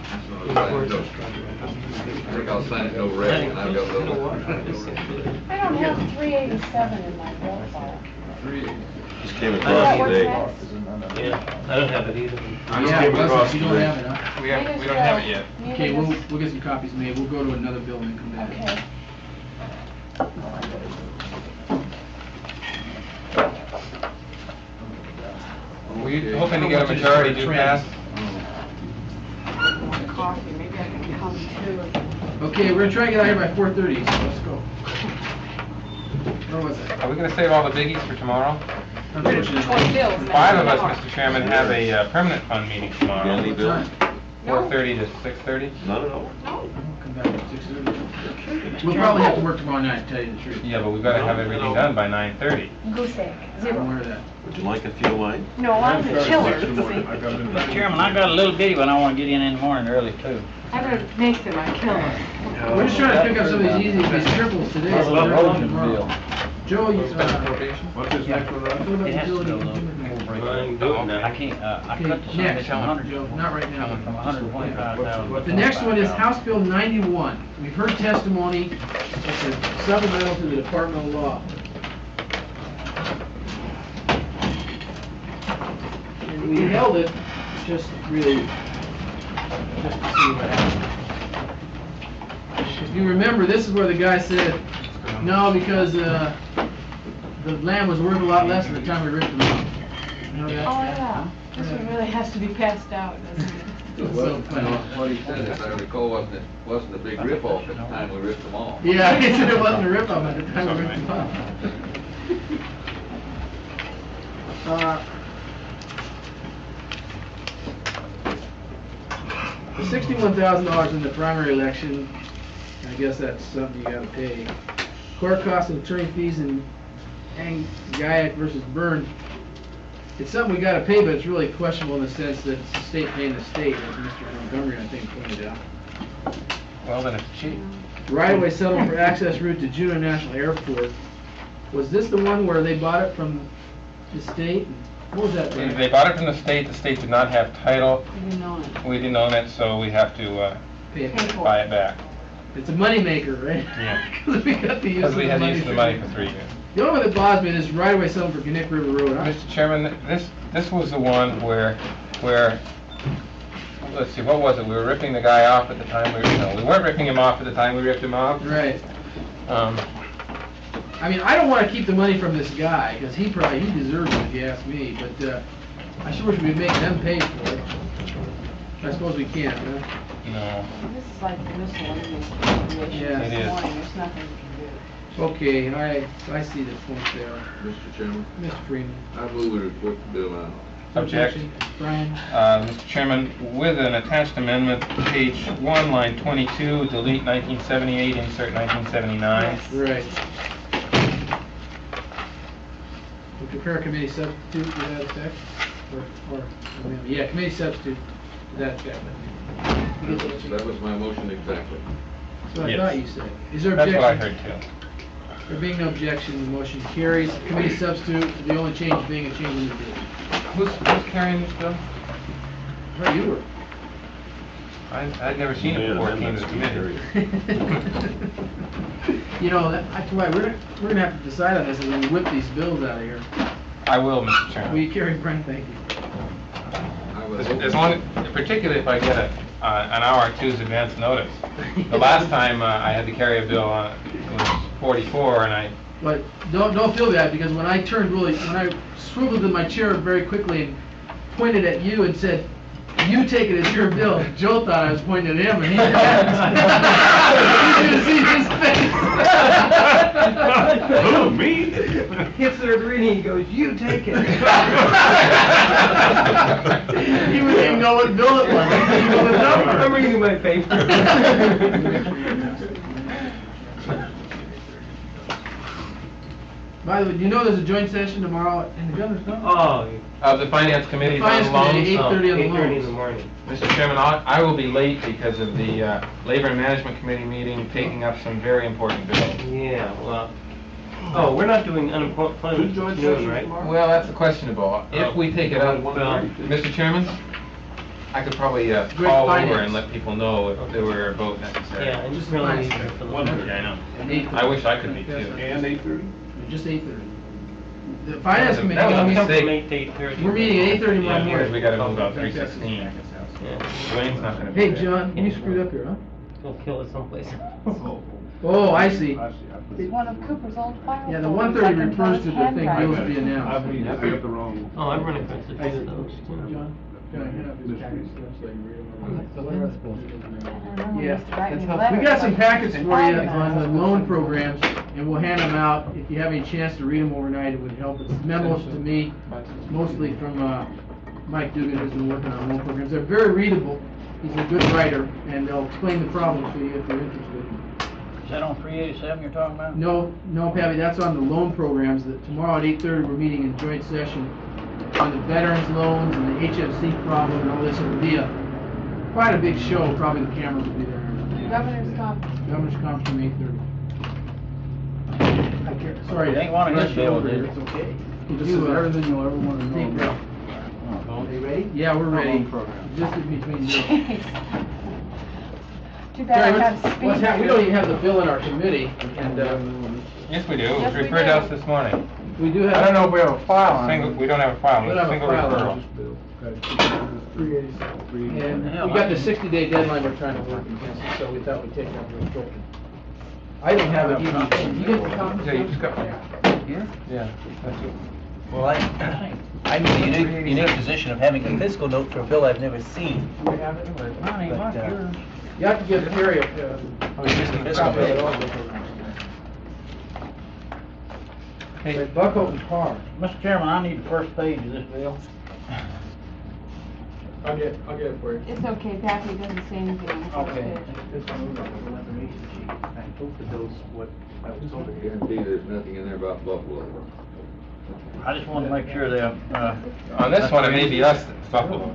[SPEAKER 2] I think I'll sign it no red, and I've got a little.
[SPEAKER 11] I don't have three eighty-seven in my bill file.
[SPEAKER 2] Just came
[SPEAKER 11] Is that what's
[SPEAKER 2] today.
[SPEAKER 11] next?
[SPEAKER 7] Yeah, I don't have it either.
[SPEAKER 5] Yeah, Russell, you don't have it, huh?
[SPEAKER 10] We have, we don't have it yet.
[SPEAKER 5] Okay, we'll, we'll get some copies made. We'll go to another bill and come back.
[SPEAKER 11] Okay.
[SPEAKER 10] Were you hoping to get a majority to pass?
[SPEAKER 11] Coffee, maybe I can come too.
[SPEAKER 5] Okay, we're gonna try to get out here by four thirty, so let's go. Where was I?
[SPEAKER 10] Are we gonna save all the biggies for tomorrow?
[SPEAKER 5] Unfortunately.
[SPEAKER 10] Five of us, Mister Chairman, have a uh, permanent fund meeting tomorrow.
[SPEAKER 2] Any bill?
[SPEAKER 10] four thirty to six thirty?
[SPEAKER 2] Not at all.
[SPEAKER 5] Come back at six thirty. We'll probably have to work tomorrow night, to tell you the truth.
[SPEAKER 10] Yeah, but we've gotta have everything done by nine thirty.
[SPEAKER 11] Goose egg,
[SPEAKER 5] I'm
[SPEAKER 11] zero.
[SPEAKER 5] aware of that.
[SPEAKER 2] Would you like a few wine?
[SPEAKER 11] No, I'm the chiller, see?
[SPEAKER 3] Mister Chairman, I got a little bitty one I want to get in in the morning early too.
[SPEAKER 11] I'm gonna make them a killer.
[SPEAKER 5] We're just trying to pick up some of these easy, these triples today. so they're on tomorrow. Joe, you, uh...
[SPEAKER 14] What's this next one, Russ?
[SPEAKER 5] what about
[SPEAKER 3] It has to
[SPEAKER 5] utility
[SPEAKER 3] go though.
[SPEAKER 5] improvement?
[SPEAKER 3] We'll break it.
[SPEAKER 7] Do it now.
[SPEAKER 3] I can't, uh, I
[SPEAKER 5] Okay,
[SPEAKER 3] cut the
[SPEAKER 5] next,
[SPEAKER 3] from a hundred,
[SPEAKER 5] Joe, not right now.
[SPEAKER 3] from a hundred and twenty-five thousand.
[SPEAKER 5] The next one is House Bill ninety-one. We've heard testimony, it's a supplemental to the Department of Law. And we held it just really, just to see what happened. If you remember, this is where the guy said, no, because, uh, the land was worth a lot less at the time we ripped them up. You know
[SPEAKER 11] Oh,
[SPEAKER 5] that?
[SPEAKER 11] yeah. This one really has to be passed out, doesn't it?
[SPEAKER 5] It's so funny.
[SPEAKER 2] What he said, as I recall, wasn't it, wasn't a big rip-off at the time we ripped them off.
[SPEAKER 5] Yeah, he said it wasn't a rip-off at the time we ripped them up. Uh, The sixty-one thousand dollars in the primary election, I guess that's something you gotta pay. Court costs and attorney fees in Ang, Guyak versus Byrne. It's something we gotta pay, but it's really questionable in the sense that it's the state paying the state, as Mister Montgomery, I think, pointed out.
[SPEAKER 10] Well, then it's cheap.
[SPEAKER 5] Right-of-way settlement for access route to Juneau National Airport. Was this the one where they bought it from the state? What was that?
[SPEAKER 10] They
[SPEAKER 5] Brian?
[SPEAKER 10] they bought it from the state, the state did not have title,
[SPEAKER 11] You didn't know it.
[SPEAKER 10] we didn't own it, so we have to, uh,
[SPEAKER 5] Pay it.
[SPEAKER 11] Pay for
[SPEAKER 10] buy
[SPEAKER 11] it.
[SPEAKER 10] it back.
[SPEAKER 5] It's a moneymaker, right?
[SPEAKER 10] Yeah.
[SPEAKER 5] Because we got the use
[SPEAKER 10] Because
[SPEAKER 5] of
[SPEAKER 10] we
[SPEAKER 5] the
[SPEAKER 10] had
[SPEAKER 5] money.
[SPEAKER 10] used the money for three years.
[SPEAKER 5] The only one that bothers me is right-of-way settlement for Connect River Road. I-
[SPEAKER 10] Mister Chairman, this, this was the one where, where, let's see, what was it? We were ripping the guy off at the time we, no, we weren't ripping him off at the time we ripped him off.
[SPEAKER 5] Right.
[SPEAKER 10] Um,
[SPEAKER 5] I mean, I don't want to keep the money from this guy, because he probably, he deserves it if you ask me, but, uh, I sure wish we'd make them pay for it. I suppose we can't, huh?
[SPEAKER 10] no.
[SPEAKER 11] This is like the miscellaneous appropriation
[SPEAKER 5] Yes.
[SPEAKER 10] It
[SPEAKER 11] this
[SPEAKER 10] is.
[SPEAKER 11] morning, there's nothing we can do.
[SPEAKER 5] Okay, I, I see the point there.
[SPEAKER 2] Mister Chairman,
[SPEAKER 5] Mister Freeman.
[SPEAKER 2] I move we report the bill out.
[SPEAKER 10] Object.
[SPEAKER 5] Brian?
[SPEAKER 10] Uh, Mister Chairman, with an attached amendment, page one, line twenty-two, delete nineteen seventy-eight, insert nineteen seventy-nine.
[SPEAKER 5] Right. We prepare a committee substitute to that effect? Or, or, yeah, committee substitute to that effect.
[SPEAKER 2] That was- That was my motion exactly.
[SPEAKER 5] That's what I
[SPEAKER 10] Yes.
[SPEAKER 5] thought you said. Is there
[SPEAKER 10] That's
[SPEAKER 5] objection?
[SPEAKER 10] what I heard too.
[SPEAKER 5] There being no objection, the motion carries. Committee substitute, the only change being a change in the date.
[SPEAKER 10] Who's, who's carrying this bill?
[SPEAKER 5] Where you were.
[SPEAKER 10] I, I'd never seen it before it came to the committee.
[SPEAKER 5] You know, that- that's why we're, we're gonna have to decide on this as we whip these bills out of here.
[SPEAKER 10] I will, Mister Chairman.
[SPEAKER 5] Will you carry, Brent? Thank you.
[SPEAKER 2] I was
[SPEAKER 10] As,
[SPEAKER 2] hoping-
[SPEAKER 10] as long, particularly if I get a, uh, an hour or two's advance notice. The last time uh, I had to carry a bill, uh, it was forty-four, and I,
[SPEAKER 5] But don't, don't feel bad, because when I turned really, when I swiveled in my chair very quickly and pointed at you and said, "You take it as your bill," Joe thought I was pointing at him, and he you should have seen his face.
[SPEAKER 14] Who, me?
[SPEAKER 5] Hits third reading, he goes, "You take it." He wouldn't even know what bill it was. He didn't even know the number.
[SPEAKER 7] I'm reading my paper.
[SPEAKER 5] By the way, do you know there's a joint session tomorrow in the governor's conference?
[SPEAKER 7] Oh,
[SPEAKER 10] of the finance committee
[SPEAKER 5] The finance
[SPEAKER 10] on loans.
[SPEAKER 5] committee, eight thirty on the
[SPEAKER 7] eight thirty in
[SPEAKER 5] loans.
[SPEAKER 7] the morning.
[SPEAKER 10] Mister Chairman, I, I will be late because of the uh, Labor and Management Committee meeting taking up some very important bills.
[SPEAKER 7] Yeah, well, oh, we're not doing unemployment
[SPEAKER 14] Two joint
[SPEAKER 7] noon,
[SPEAKER 14] sessions
[SPEAKER 7] right?
[SPEAKER 14] tomorrow?
[SPEAKER 10] Well, that's questionable. If
[SPEAKER 7] Oh.
[SPEAKER 10] we take it up,
[SPEAKER 7] Well,
[SPEAKER 10] Mister Chairman, I could probably uh,
[SPEAKER 5] Great
[SPEAKER 10] call over
[SPEAKER 5] finance.
[SPEAKER 10] and let people know if there were a vote necessary.
[SPEAKER 7] yeah, and
[SPEAKER 5] Just
[SPEAKER 7] just really
[SPEAKER 5] fine.
[SPEAKER 7] need to for the
[SPEAKER 14] One
[SPEAKER 7] lunch.
[SPEAKER 14] thirty.
[SPEAKER 10] I know.
[SPEAKER 5] And eight
[SPEAKER 10] I wish I could be too.
[SPEAKER 14] And eight thirty?
[SPEAKER 5] Just eight thirty. The finance
[SPEAKER 10] That was a-
[SPEAKER 5] committee,
[SPEAKER 10] that was a
[SPEAKER 5] we-
[SPEAKER 7] Come
[SPEAKER 10] mistake.
[SPEAKER 7] from eight to eight thirty.
[SPEAKER 5] we're meeting at eight thirty tomorrow
[SPEAKER 10] Yeah, because
[SPEAKER 5] morning.
[SPEAKER 10] we gotta move out three sixteen.
[SPEAKER 7] Yeah,
[SPEAKER 10] Dwayne's not gonna be
[SPEAKER 5] Hey,
[SPEAKER 10] there.
[SPEAKER 5] John, you screwed up here, huh?
[SPEAKER 7] we'll kill it someplace.
[SPEAKER 5] Oh, I see.
[SPEAKER 14] I see, I put it-
[SPEAKER 11] One of Cooper's old files.
[SPEAKER 5] Yeah, the one thirty refers to the thing bills to be
[SPEAKER 14] I
[SPEAKER 5] announced.
[SPEAKER 14] put- I got the wrong.
[SPEAKER 7] Oh, I'm running across the
[SPEAKER 5] I see.
[SPEAKER 7] street those.
[SPEAKER 5] John, can I hand out these packets so you can read them?
[SPEAKER 11] Yes.
[SPEAKER 5] Yeah, we got some packets for you on the loan programs, and we'll hand them out. If you have any chance to read them overnight, it would help. It's memos to me, mostly from uh, Mike Dugan, who's been working on loan programs. They're very readable. He's a good writer, and they'll explain the problems to you if you're interested.
[SPEAKER 3] Is that on three eighty-seven you're talking about?
[SPEAKER 5] No, no, Pappy, that's on the loan programs. That tomorrow at eight thirty, we're meeting in joint session on the veterans loans and the H F C problem and all this. It'll be a, quite a big show. Probably the cameras will be there.
[SPEAKER 11] Governor's conference.
[SPEAKER 5] Governor's conference from eight thirty. I can't, sorry.
[SPEAKER 3] It ain't one of his
[SPEAKER 5] rush you
[SPEAKER 3] bills,
[SPEAKER 5] over
[SPEAKER 3] is
[SPEAKER 5] here.
[SPEAKER 3] it?
[SPEAKER 5] It's okay.
[SPEAKER 16] This
[SPEAKER 5] You,
[SPEAKER 16] is
[SPEAKER 5] uh,
[SPEAKER 16] everything you'll ever want to know
[SPEAKER 5] take
[SPEAKER 16] about.
[SPEAKER 5] note.
[SPEAKER 16] Are you ready?
[SPEAKER 5] Yeah, we're ready.
[SPEAKER 16] Loan program.
[SPEAKER 5] Just in between. bills.
[SPEAKER 11] Jeez. Too
[SPEAKER 5] Sorry,
[SPEAKER 11] bad I
[SPEAKER 5] what's-
[SPEAKER 11] have speed.
[SPEAKER 5] what's hap- We don't even have the bill in our committee, and, uh,
[SPEAKER 10] Yes, we do. It was
[SPEAKER 11] Yes, we
[SPEAKER 10] referred to
[SPEAKER 11] do.
[SPEAKER 10] us this morning.
[SPEAKER 5] we do have.
[SPEAKER 10] I don't know if we have a file on it. We don't have a file,
[SPEAKER 5] We
[SPEAKER 10] it's
[SPEAKER 5] don't
[SPEAKER 10] a
[SPEAKER 5] have a
[SPEAKER 10] single
[SPEAKER 5] file on
[SPEAKER 10] referral.
[SPEAKER 16] Three eighty-seven.
[SPEAKER 5] And we got the sixty day deadline we're trying to work against, so we thought we'd take that real quick. I didn't have it either. You get the copy?
[SPEAKER 10] Yeah, you just got one.
[SPEAKER 5] Here?
[SPEAKER 10] Yeah, that's it.
[SPEAKER 19] Well, I, I'm in a unique, unique position of having a fiscal note for a bill I've never seen.
[SPEAKER 5] We have it?
[SPEAKER 3] Mine ain't
[SPEAKER 19] But,
[SPEAKER 3] like
[SPEAKER 19] uh,
[SPEAKER 3] yours.
[SPEAKER 5] You have to give Terry a, uh,
[SPEAKER 19] Oh, it's just a fiscal
[SPEAKER 5] copy of it
[SPEAKER 19] bill.
[SPEAKER 5] also. Hey, Bucko and Carr.
[SPEAKER 3] Mister Chairman, I need the first page of this bill.
[SPEAKER 18] I'll get, I'll get it for you.
[SPEAKER 11] It's okay, Pappy doesn't say anything on the first
[SPEAKER 3] Okay.
[SPEAKER 11] page.
[SPEAKER 19] information sheet. I hope it knows what I was told.
[SPEAKER 2] I guarantee there's nothing in there about Buffalo.
[SPEAKER 3] I just want to make sure they're, uh...
[SPEAKER 10] On this one, it may be us that's Buffalo.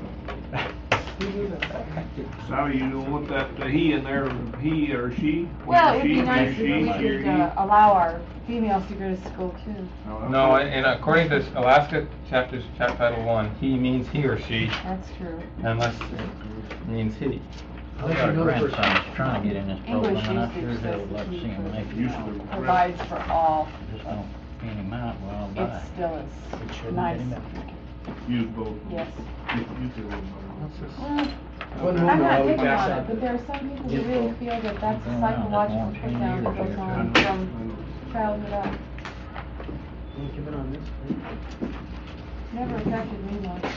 [SPEAKER 14] Sally, you don't want that, uh, he in there, he or she?
[SPEAKER 11] Well,
[SPEAKER 14] He or
[SPEAKER 11] it'd be
[SPEAKER 14] she,
[SPEAKER 11] nice if
[SPEAKER 14] she,
[SPEAKER 11] we
[SPEAKER 14] she or
[SPEAKER 11] could
[SPEAKER 14] he?
[SPEAKER 11] uh, allow our females to go to school too.
[SPEAKER 10] No, and according to Alaska chapters, chapter title one, he means he or she,
[SPEAKER 11] That's true.
[SPEAKER 10] unless it means he.
[SPEAKER 3] I got a grandson that's trying to get in this
[SPEAKER 11] English
[SPEAKER 3] program, and I sure
[SPEAKER 11] usage
[SPEAKER 3] as hell
[SPEAKER 11] says
[SPEAKER 3] would like to
[SPEAKER 11] he
[SPEAKER 3] see him make it.
[SPEAKER 11] provides for all.
[SPEAKER 3] Just don't pin him out, well, I'll buy
[SPEAKER 11] It
[SPEAKER 3] it.
[SPEAKER 11] still is nice.
[SPEAKER 14] Use both.
[SPEAKER 11] Yes.
[SPEAKER 14] You you feel it.
[SPEAKER 11] Well,
[SPEAKER 5] One
[SPEAKER 11] I'm
[SPEAKER 5] moment,
[SPEAKER 11] not
[SPEAKER 5] I'll be
[SPEAKER 11] picking
[SPEAKER 5] back
[SPEAKER 11] on
[SPEAKER 5] out.
[SPEAKER 11] it, but there are some people who
[SPEAKER 3] Yes,
[SPEAKER 11] really
[SPEAKER 3] well,
[SPEAKER 11] feel that that's a
[SPEAKER 3] been around that
[SPEAKER 11] psychological
[SPEAKER 3] long,
[SPEAKER 11] put
[SPEAKER 3] ten
[SPEAKER 11] down that
[SPEAKER 3] years,
[SPEAKER 11] goes
[SPEAKER 3] I
[SPEAKER 11] on
[SPEAKER 3] guess.
[SPEAKER 11] from childhood up.
[SPEAKER 5] Can you come in on this?
[SPEAKER 11] Never affected me much.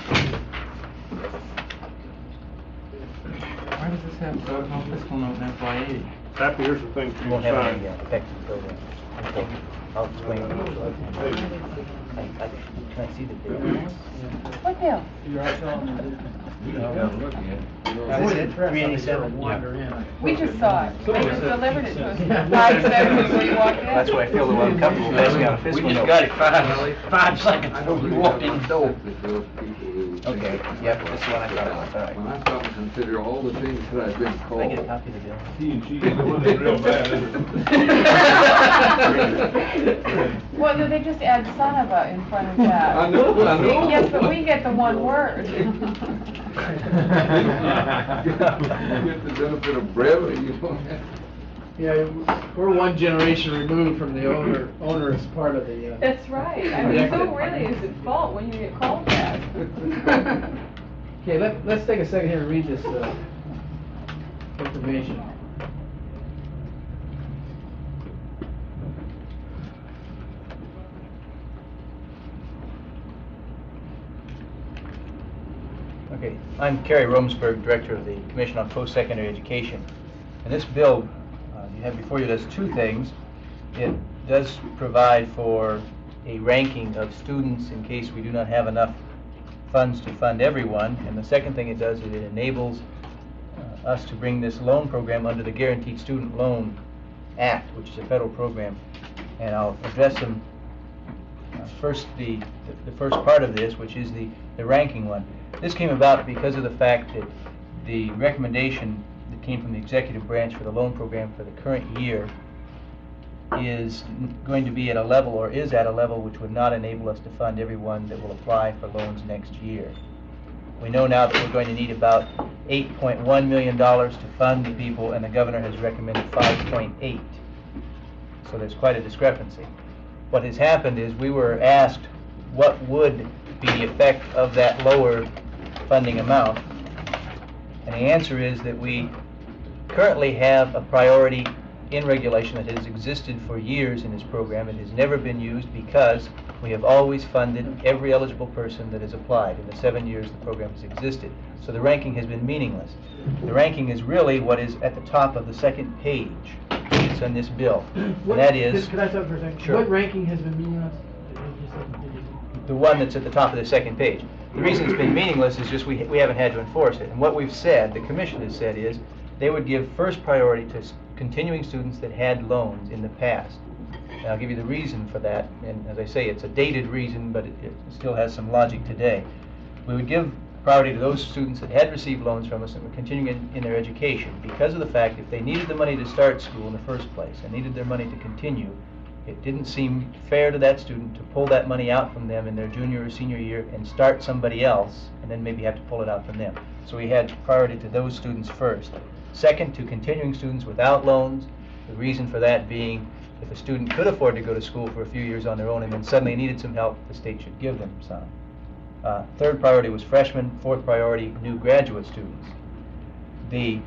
[SPEAKER 10] Why does this have so no fiscal note in F Y eighty?
[SPEAKER 14] Happy, here's the thing for
[SPEAKER 19] We
[SPEAKER 14] you
[SPEAKER 19] won't
[SPEAKER 14] to
[SPEAKER 19] have
[SPEAKER 14] sign.
[SPEAKER 19] any uh, effective program. Okay, I'll explain. I, I, can I see the date?
[SPEAKER 11] What bill?
[SPEAKER 5] You're out telling me.
[SPEAKER 2] We just got lucky, yeah.
[SPEAKER 5] I was impressed
[SPEAKER 19] three
[SPEAKER 5] how they
[SPEAKER 19] eighty-seven?
[SPEAKER 5] sort of wander in.
[SPEAKER 11] We just saw it. They just delivered it to us
[SPEAKER 5] Yeah.
[SPEAKER 11] five seconds before you walked in.
[SPEAKER 19] That's why I feel a little uncomfortable passing out a
[SPEAKER 3] We
[SPEAKER 19] fiscal
[SPEAKER 3] just
[SPEAKER 19] note.
[SPEAKER 3] got it five, five seconds before you walked in the door.
[SPEAKER 2] Those people who-
[SPEAKER 19] Okay, yep, that's the one I thought it was, all right.
[SPEAKER 2] When I stop and consider all the things that I've been
[SPEAKER 19] Can
[SPEAKER 2] called.
[SPEAKER 19] I get a copy of the bill?
[SPEAKER 14] He and she is the one that's real bad, isn't it?
[SPEAKER 11] Well, no, they just add son of a in front of that.
[SPEAKER 2] I know, I know.
[SPEAKER 11] Yes, but we get the one word.
[SPEAKER 2] You get the benefit of brevity, you know.
[SPEAKER 5] Yeah, we're one generation removed from the owner, onerous part of the, uh...
[SPEAKER 11] That's right. I mean, who really is at fault when you get called that?
[SPEAKER 5] Okay, let, let's take a second here and read this, uh, information.
[SPEAKER 19] Okay, I'm Kerry Romsberg, Director of the Commission on Post-Secondary Education. And this bill uh, you have before you does two things. It does provide for a ranking of students in case we do not have enough funds to fund everyone. And the second thing it does is it enables uh, us to bring this loan program under the Guaranteed Student Loan Act, which is a federal program. And I'll address them uh, first, the, the first part of this, which is the, the ranking one. This came about because of the fact that the recommendation that came from the executive branch for the loan program for the current year is going to be at a level, or is at a level, which would not enable us to fund everyone that will apply for loans next year. We know now that we're going to need about eight point one million dollars to fund the people, and the governor has recommended five point eight. So there's quite a discrepancy. What has happened is we were asked what would be the effect of that lower funding amount, and the answer is that we currently have a priority in regulation that has existed for years in this program. It has never been used because we have always funded every eligible person that has applied in the seven years the program has existed. So the ranking has been meaningless. The ranking is really what is at the top of the second page. It's on this bill, and
[SPEAKER 5] What-
[SPEAKER 19] that is
[SPEAKER 5] Could I stop for a second?
[SPEAKER 19] Sure.
[SPEAKER 5] What ranking has been meaningless?
[SPEAKER 19] the one that's at the top of the second page. The reason it's been meaningless is just we, we haven't had to enforce it. And what we've said, the commission has said, is they would give first priority to s- continuing students that had loans in the past. And I'll give you the reason for that. And as I say, it's a dated reason, but it, it still has some logic today. We would give priority to those students that had received loans from us and were continuing in, in their education because of the fact if they needed the money to start school in the first place and needed their money to continue, it didn't seem fair to that student to pull that money out from them in their junior or senior year and start somebody else and then maybe have to pull it out from them. So we had priority to those students first. Second, to continuing students without loans. The reason for that being if a student could afford to go to school for a few years on their own and then suddenly needed some help, the state should give them some. Uh, third priority was freshmen. Fourth priority, new graduate students. The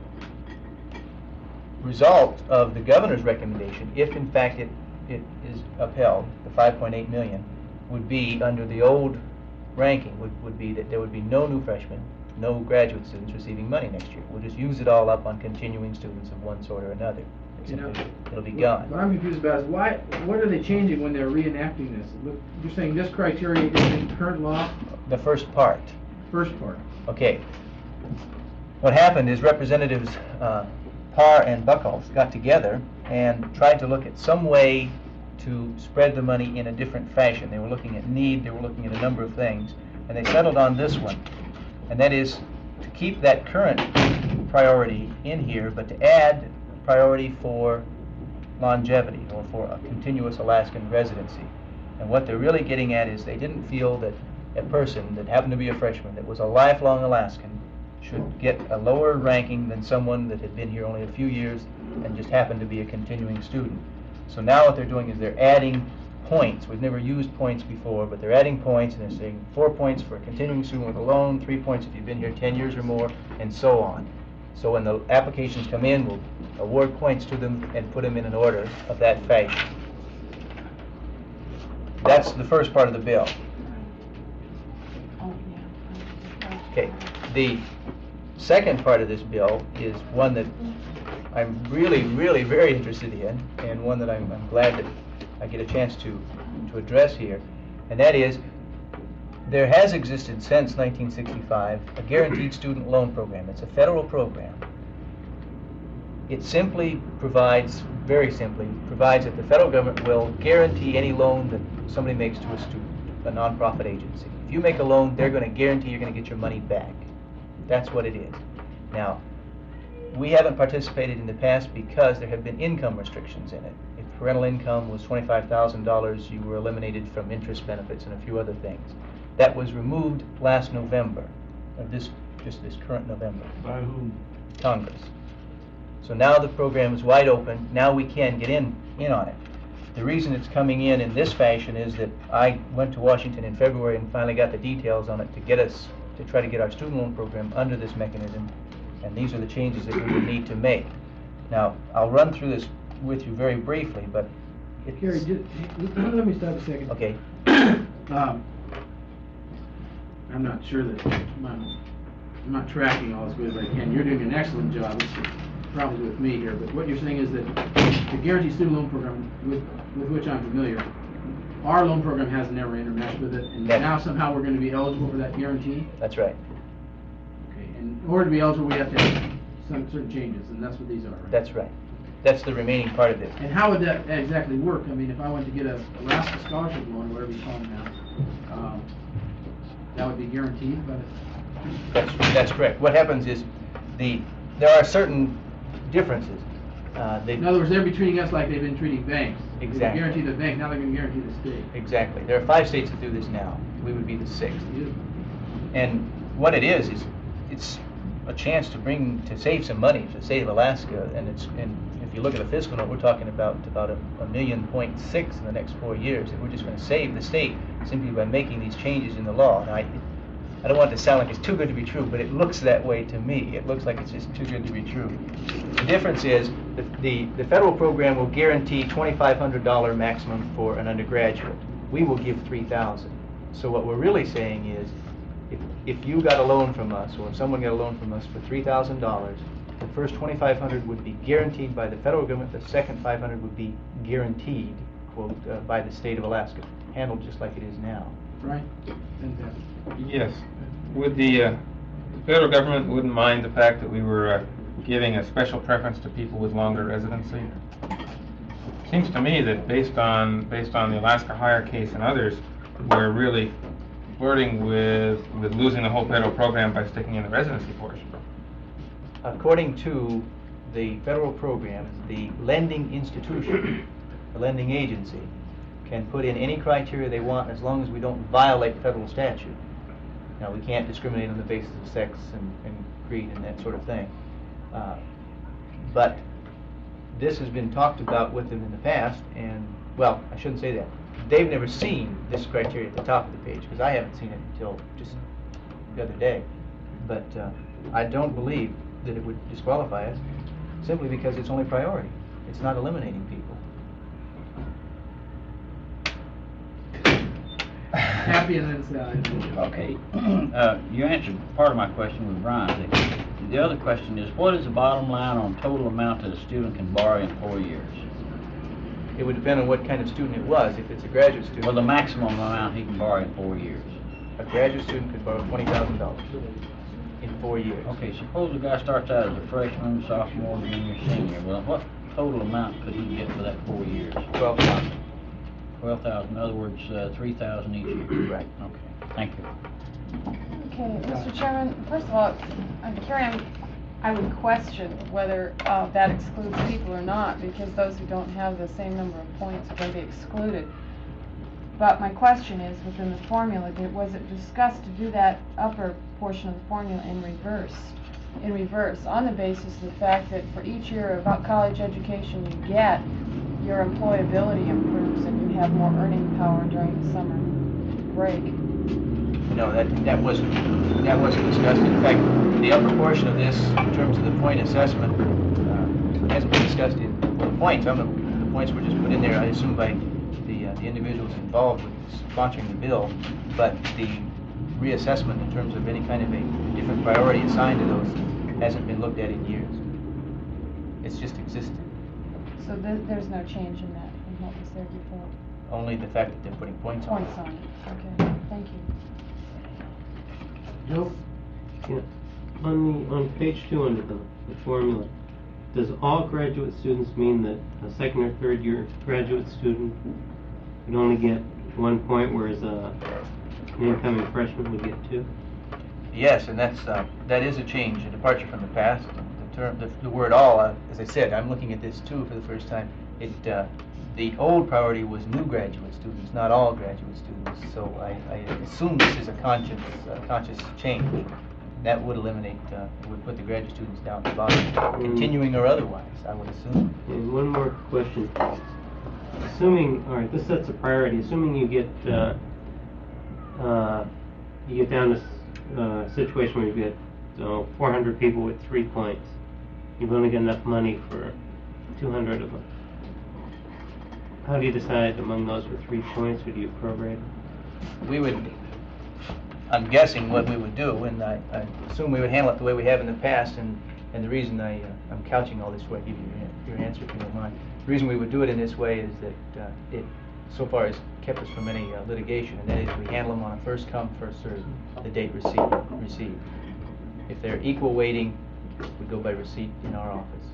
[SPEAKER 19] result of the governor's recommendation, if in fact it, it is upheld, the five point eight million, would be under the old ranking, would, would be that there would be no new freshmen, no graduate students receiving money next year. We'll just use it all up on continuing students of one sort or another.
[SPEAKER 5] You know,
[SPEAKER 19] It'll be
[SPEAKER 5] what-
[SPEAKER 19] gone.
[SPEAKER 5] What I'm confused about is why, what are they changing when they're reenacting this? Look, you're saying this criteria is in current law?
[SPEAKER 19] The first part.
[SPEAKER 5] First part.
[SPEAKER 19] Okay. What happened is Representatives uh, Parr and Buckles got together and tried to look at some way to spread the money in a different fashion. They were looking at need, they were looking at a number of things, and they settled on this one. And that is to keep that current priority in here, but to add priority for longevity or for a continuous Alaskan residency. And what they're really getting at is they didn't feel that a person that happened to be a freshman that was a lifelong Alaskan should get a lower ranking than someone that had been here only a few years and just happened to be a continuing student. So now what they're doing is they're adding points. We've never used points before, but they're adding points, and they're saying four points for a continuing student with a loan, three points if you've been here ten years or more, and so on. So when the applications come in, we'll award points to them and put them in an order of that fashion. That's the first part of the bill. Okay, the second part of this bill is one that I'm really, really very interested in, and one that I'm, I'm glad that I get a chance to, to address here, and that is there has existed since nineteen sixty-five a guaranteed student loan program. It's a federal program. It simply provides, very simply, provides that the federal government will guarantee any loan that somebody makes to a student, a nonprofit agency. If you make a loan, they're going to guarantee you're going to get your money back. That's what it is. Now, we haven't participated in the past because there have been income restrictions in it. If parental income was twenty-five thousand dollars, you were eliminated from interest benefits and a few other things. That was removed last November, or this, just this current November.
[SPEAKER 14] By whom?
[SPEAKER 19] Congress. So now the program is wide open. Now we can get in, in on it. The reason it's coming in in this fashion is that I went to Washington in February and finally got the details on it to get us, to try to get our student loan program under this mechanism. And these are the changes that we would need to make. Now, I'll run through this with you very briefly, but it's...
[SPEAKER 5] Gary, just, let me stop a second.
[SPEAKER 19] Okay.
[SPEAKER 5] Um, I'm not sure that, I'm, I'm not tracking all as good as I can. You're doing an excellent job. It's probably with me here, but what you're saying is that the guaranteed student loan program, with, with which I'm familiar, our loan program has never intermeshed with it, and
[SPEAKER 19] That's-
[SPEAKER 5] now somehow we're going to be eligible for that guarantee?
[SPEAKER 19] That's right.
[SPEAKER 5] Okay, and in order to be eligible, we have to have some certain changes, and that's what these are, right?
[SPEAKER 19] That's right. That's the remaining part of this.
[SPEAKER 5] And how would that exactly work? I mean, if I went to get a Alaska scholarship loan, whatever you call them now, um, that would be guaranteed by the...
[SPEAKER 19] That's, that's correct. What happens is, the, there are certain differences. Uh, they,
[SPEAKER 5] In other words, they're be treating us like they've been treating banks. They
[SPEAKER 19] Exactly.
[SPEAKER 5] guarantee the bank, now they're going to guarantee the state.
[SPEAKER 19] Exactly. There are five states that do this now. We would be the sixth. And what it is, is it's a chance to bring, to save some money for the state of Alaska, and it's, and if you look at the fiscal note, we're talking about about a, a million point six in the next four years, and we're just going to save the state simply by making these changes in the law. Now, I, I don't want it to sound like it's too good to be true, but it looks that way to me. It looks like it's just too good to be true. The difference is the, the, the federal program will guarantee twenty-five hundred dollars maximum for an undergraduate. We will give three thousand dollars. So what we're really saying is, if, if you got a loan from us, or if someone got a loan from us for three thousand dollars, the first twenty-five hundred dollars would be guaranteed by the federal government, the second five hundred dollars would be guaranteed, quote, uh, by the state of Alaska, handled just like it is now.
[SPEAKER 5] Right? Fantastic.
[SPEAKER 10] Yes. Would the, uh, the federal government wouldn't mind the fact that we were uh, giving a special preference to people with longer residency? Seems to me that based on based on the Alaska Hire case and others, we're really flirting with with losing the whole federal program by sticking in the residency portion.
[SPEAKER 19] According to the federal program, the lending institution, the lending agency, can put in any criteria they want as long as we don't violate federal statute. Now, we can't discriminate on the basis of sex and, and creed and that sort of thing. Uh, but this has been talked about with them in the past, and, well, I shouldn't say that. They've never seen this criteria at the top of the page, because I haven't seen it until just the other day. But uh, I don't believe that it would disqualify us, simply because it's only priority. It's not eliminating people.
[SPEAKER 5] Happy and then sad.
[SPEAKER 3] Okay. Uh, you answered part of my question with Brian. The, the other question is, what is the bottom line on total amount that a student can borrow in four years?
[SPEAKER 19] It would depend on what kind of student it was. If it's a graduate student...
[SPEAKER 3] Well, the maximum amount he can borrow in four years.
[SPEAKER 19] A graduate student could borrow twenty thousand dollars in four years.
[SPEAKER 3] Okay, suppose the guy starts out as a freshman, sophomore, junior, senior. Well, what total amount could he get for that four years?
[SPEAKER 19] Twelve thousand.
[SPEAKER 3] Twelve thousand, in other words, uh, three thousand each year.
[SPEAKER 19] Right.
[SPEAKER 3] Okay, thank you.
[SPEAKER 20] Okay, Mister Chairman, first of all, I'm Carrie, I would question whether uh, that excludes people or not, because those who don't have the same number of points are going to be excluded. But my question is, within the formula, did, was it discussed to do that upper portion of the formula in reverse? In reverse, on the basis of the fact that for each year of college education you get, your employability improves and you have more earning power during the summer break.
[SPEAKER 19] No, that that wasn't that wasn't discussed. In fact, the upper portion of this, in terms of the point assessment, uh, hasn't been discussed in well, the points. I don't know, the points were just put in there, I assume, by the uh, the individuals involved with sponsoring the bill. But the reassessment in terms of any kind of a different priority assigned to those hasn't been looked at in years. It's just existed.
[SPEAKER 20] So th there's no change in that, in what was there before?
[SPEAKER 19] Only the fact that they're putting points on it.
[SPEAKER 20] Points on it, okay, thank you.
[SPEAKER 5] Joe?
[SPEAKER 7] Yeah. On the, on page two under the, the formula, does all graduate students mean that a second or third year graduate student would only get one point, whereas a, an incoming freshman would get two?
[SPEAKER 19] Yes, and that's, uh, that is a change, a departure from the past. The term, the, the word all, uh, as I said, I'm looking at this too for the first time. It, uh, the old priority was new graduate students, not all graduate students. So I, I assume this is a conscious, uh, conscious change. That would eliminate, uh, would put the graduate students down at the bottom, continuing or otherwise, I would assume.
[SPEAKER 7] And one more question. Assuming, all right, this sets a priority. Assuming you get, uh, uh, you get down to a uh, situation where you get uh, four hundred people with three points. You've only got enough money for two hundred of them. How do you decide among those with three points? Would you prorate?
[SPEAKER 19] We would, I'm guessing what we would do, and I, I assume we would handle it the way we have in the past, and, and the reason I, uh, I'm couching all this way, give you your, your answer if you don't mind. The reason we would do it in this way is that uh, it, so far, has kept us from any uh, litigation, and that is we handle them on a first come, first served, the date received. received. If they're equal weighting, we go by receipt in our office.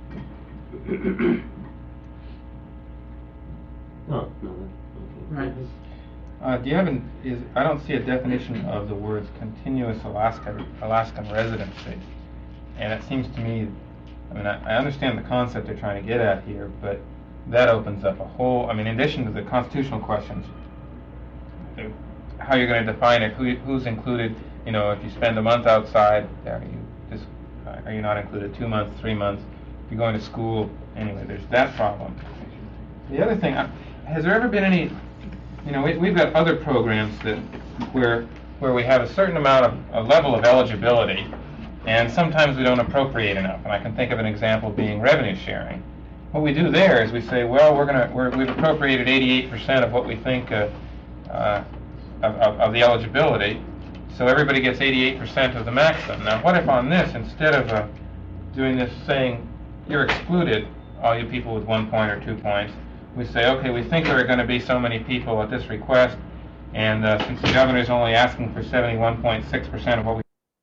[SPEAKER 7] Oh, no,
[SPEAKER 5] Right.
[SPEAKER 10] Uh, do you have an, is, I don't see a definition of the words continuous Alaska, Alaskan residency. And it seems to me, I mean, I, I understand the concept they're trying to get at here, but that opens up a whole, I mean, in addition to the constitutional questions, uh, how you're going to define it, who, who's included, you know, if you spend a month outside, are you, just, uh, are you not included, two months, three months, if you're going to school, anyway, there's that problem. The other thing, uh, has there ever been any, you know, we, we've got other programs that where where we have a certain amount of a level of eligibility, and sometimes we don't appropriate enough. And I can think of an example being revenue sharing. What we do there is we say, well, we're gonna we're, we've appropriated eighty-eight percent of what we think uh, uh, of, of, of the eligibility, so everybody gets eighty-eight percent of the maximum. Now, what if on this, instead of uh, doing this, saying you're excluded, all you people with one point or two points, we say, okay, we think there are going to be so many people at this request, and uh, since the governor is only asking for seventy-one point six percent of what we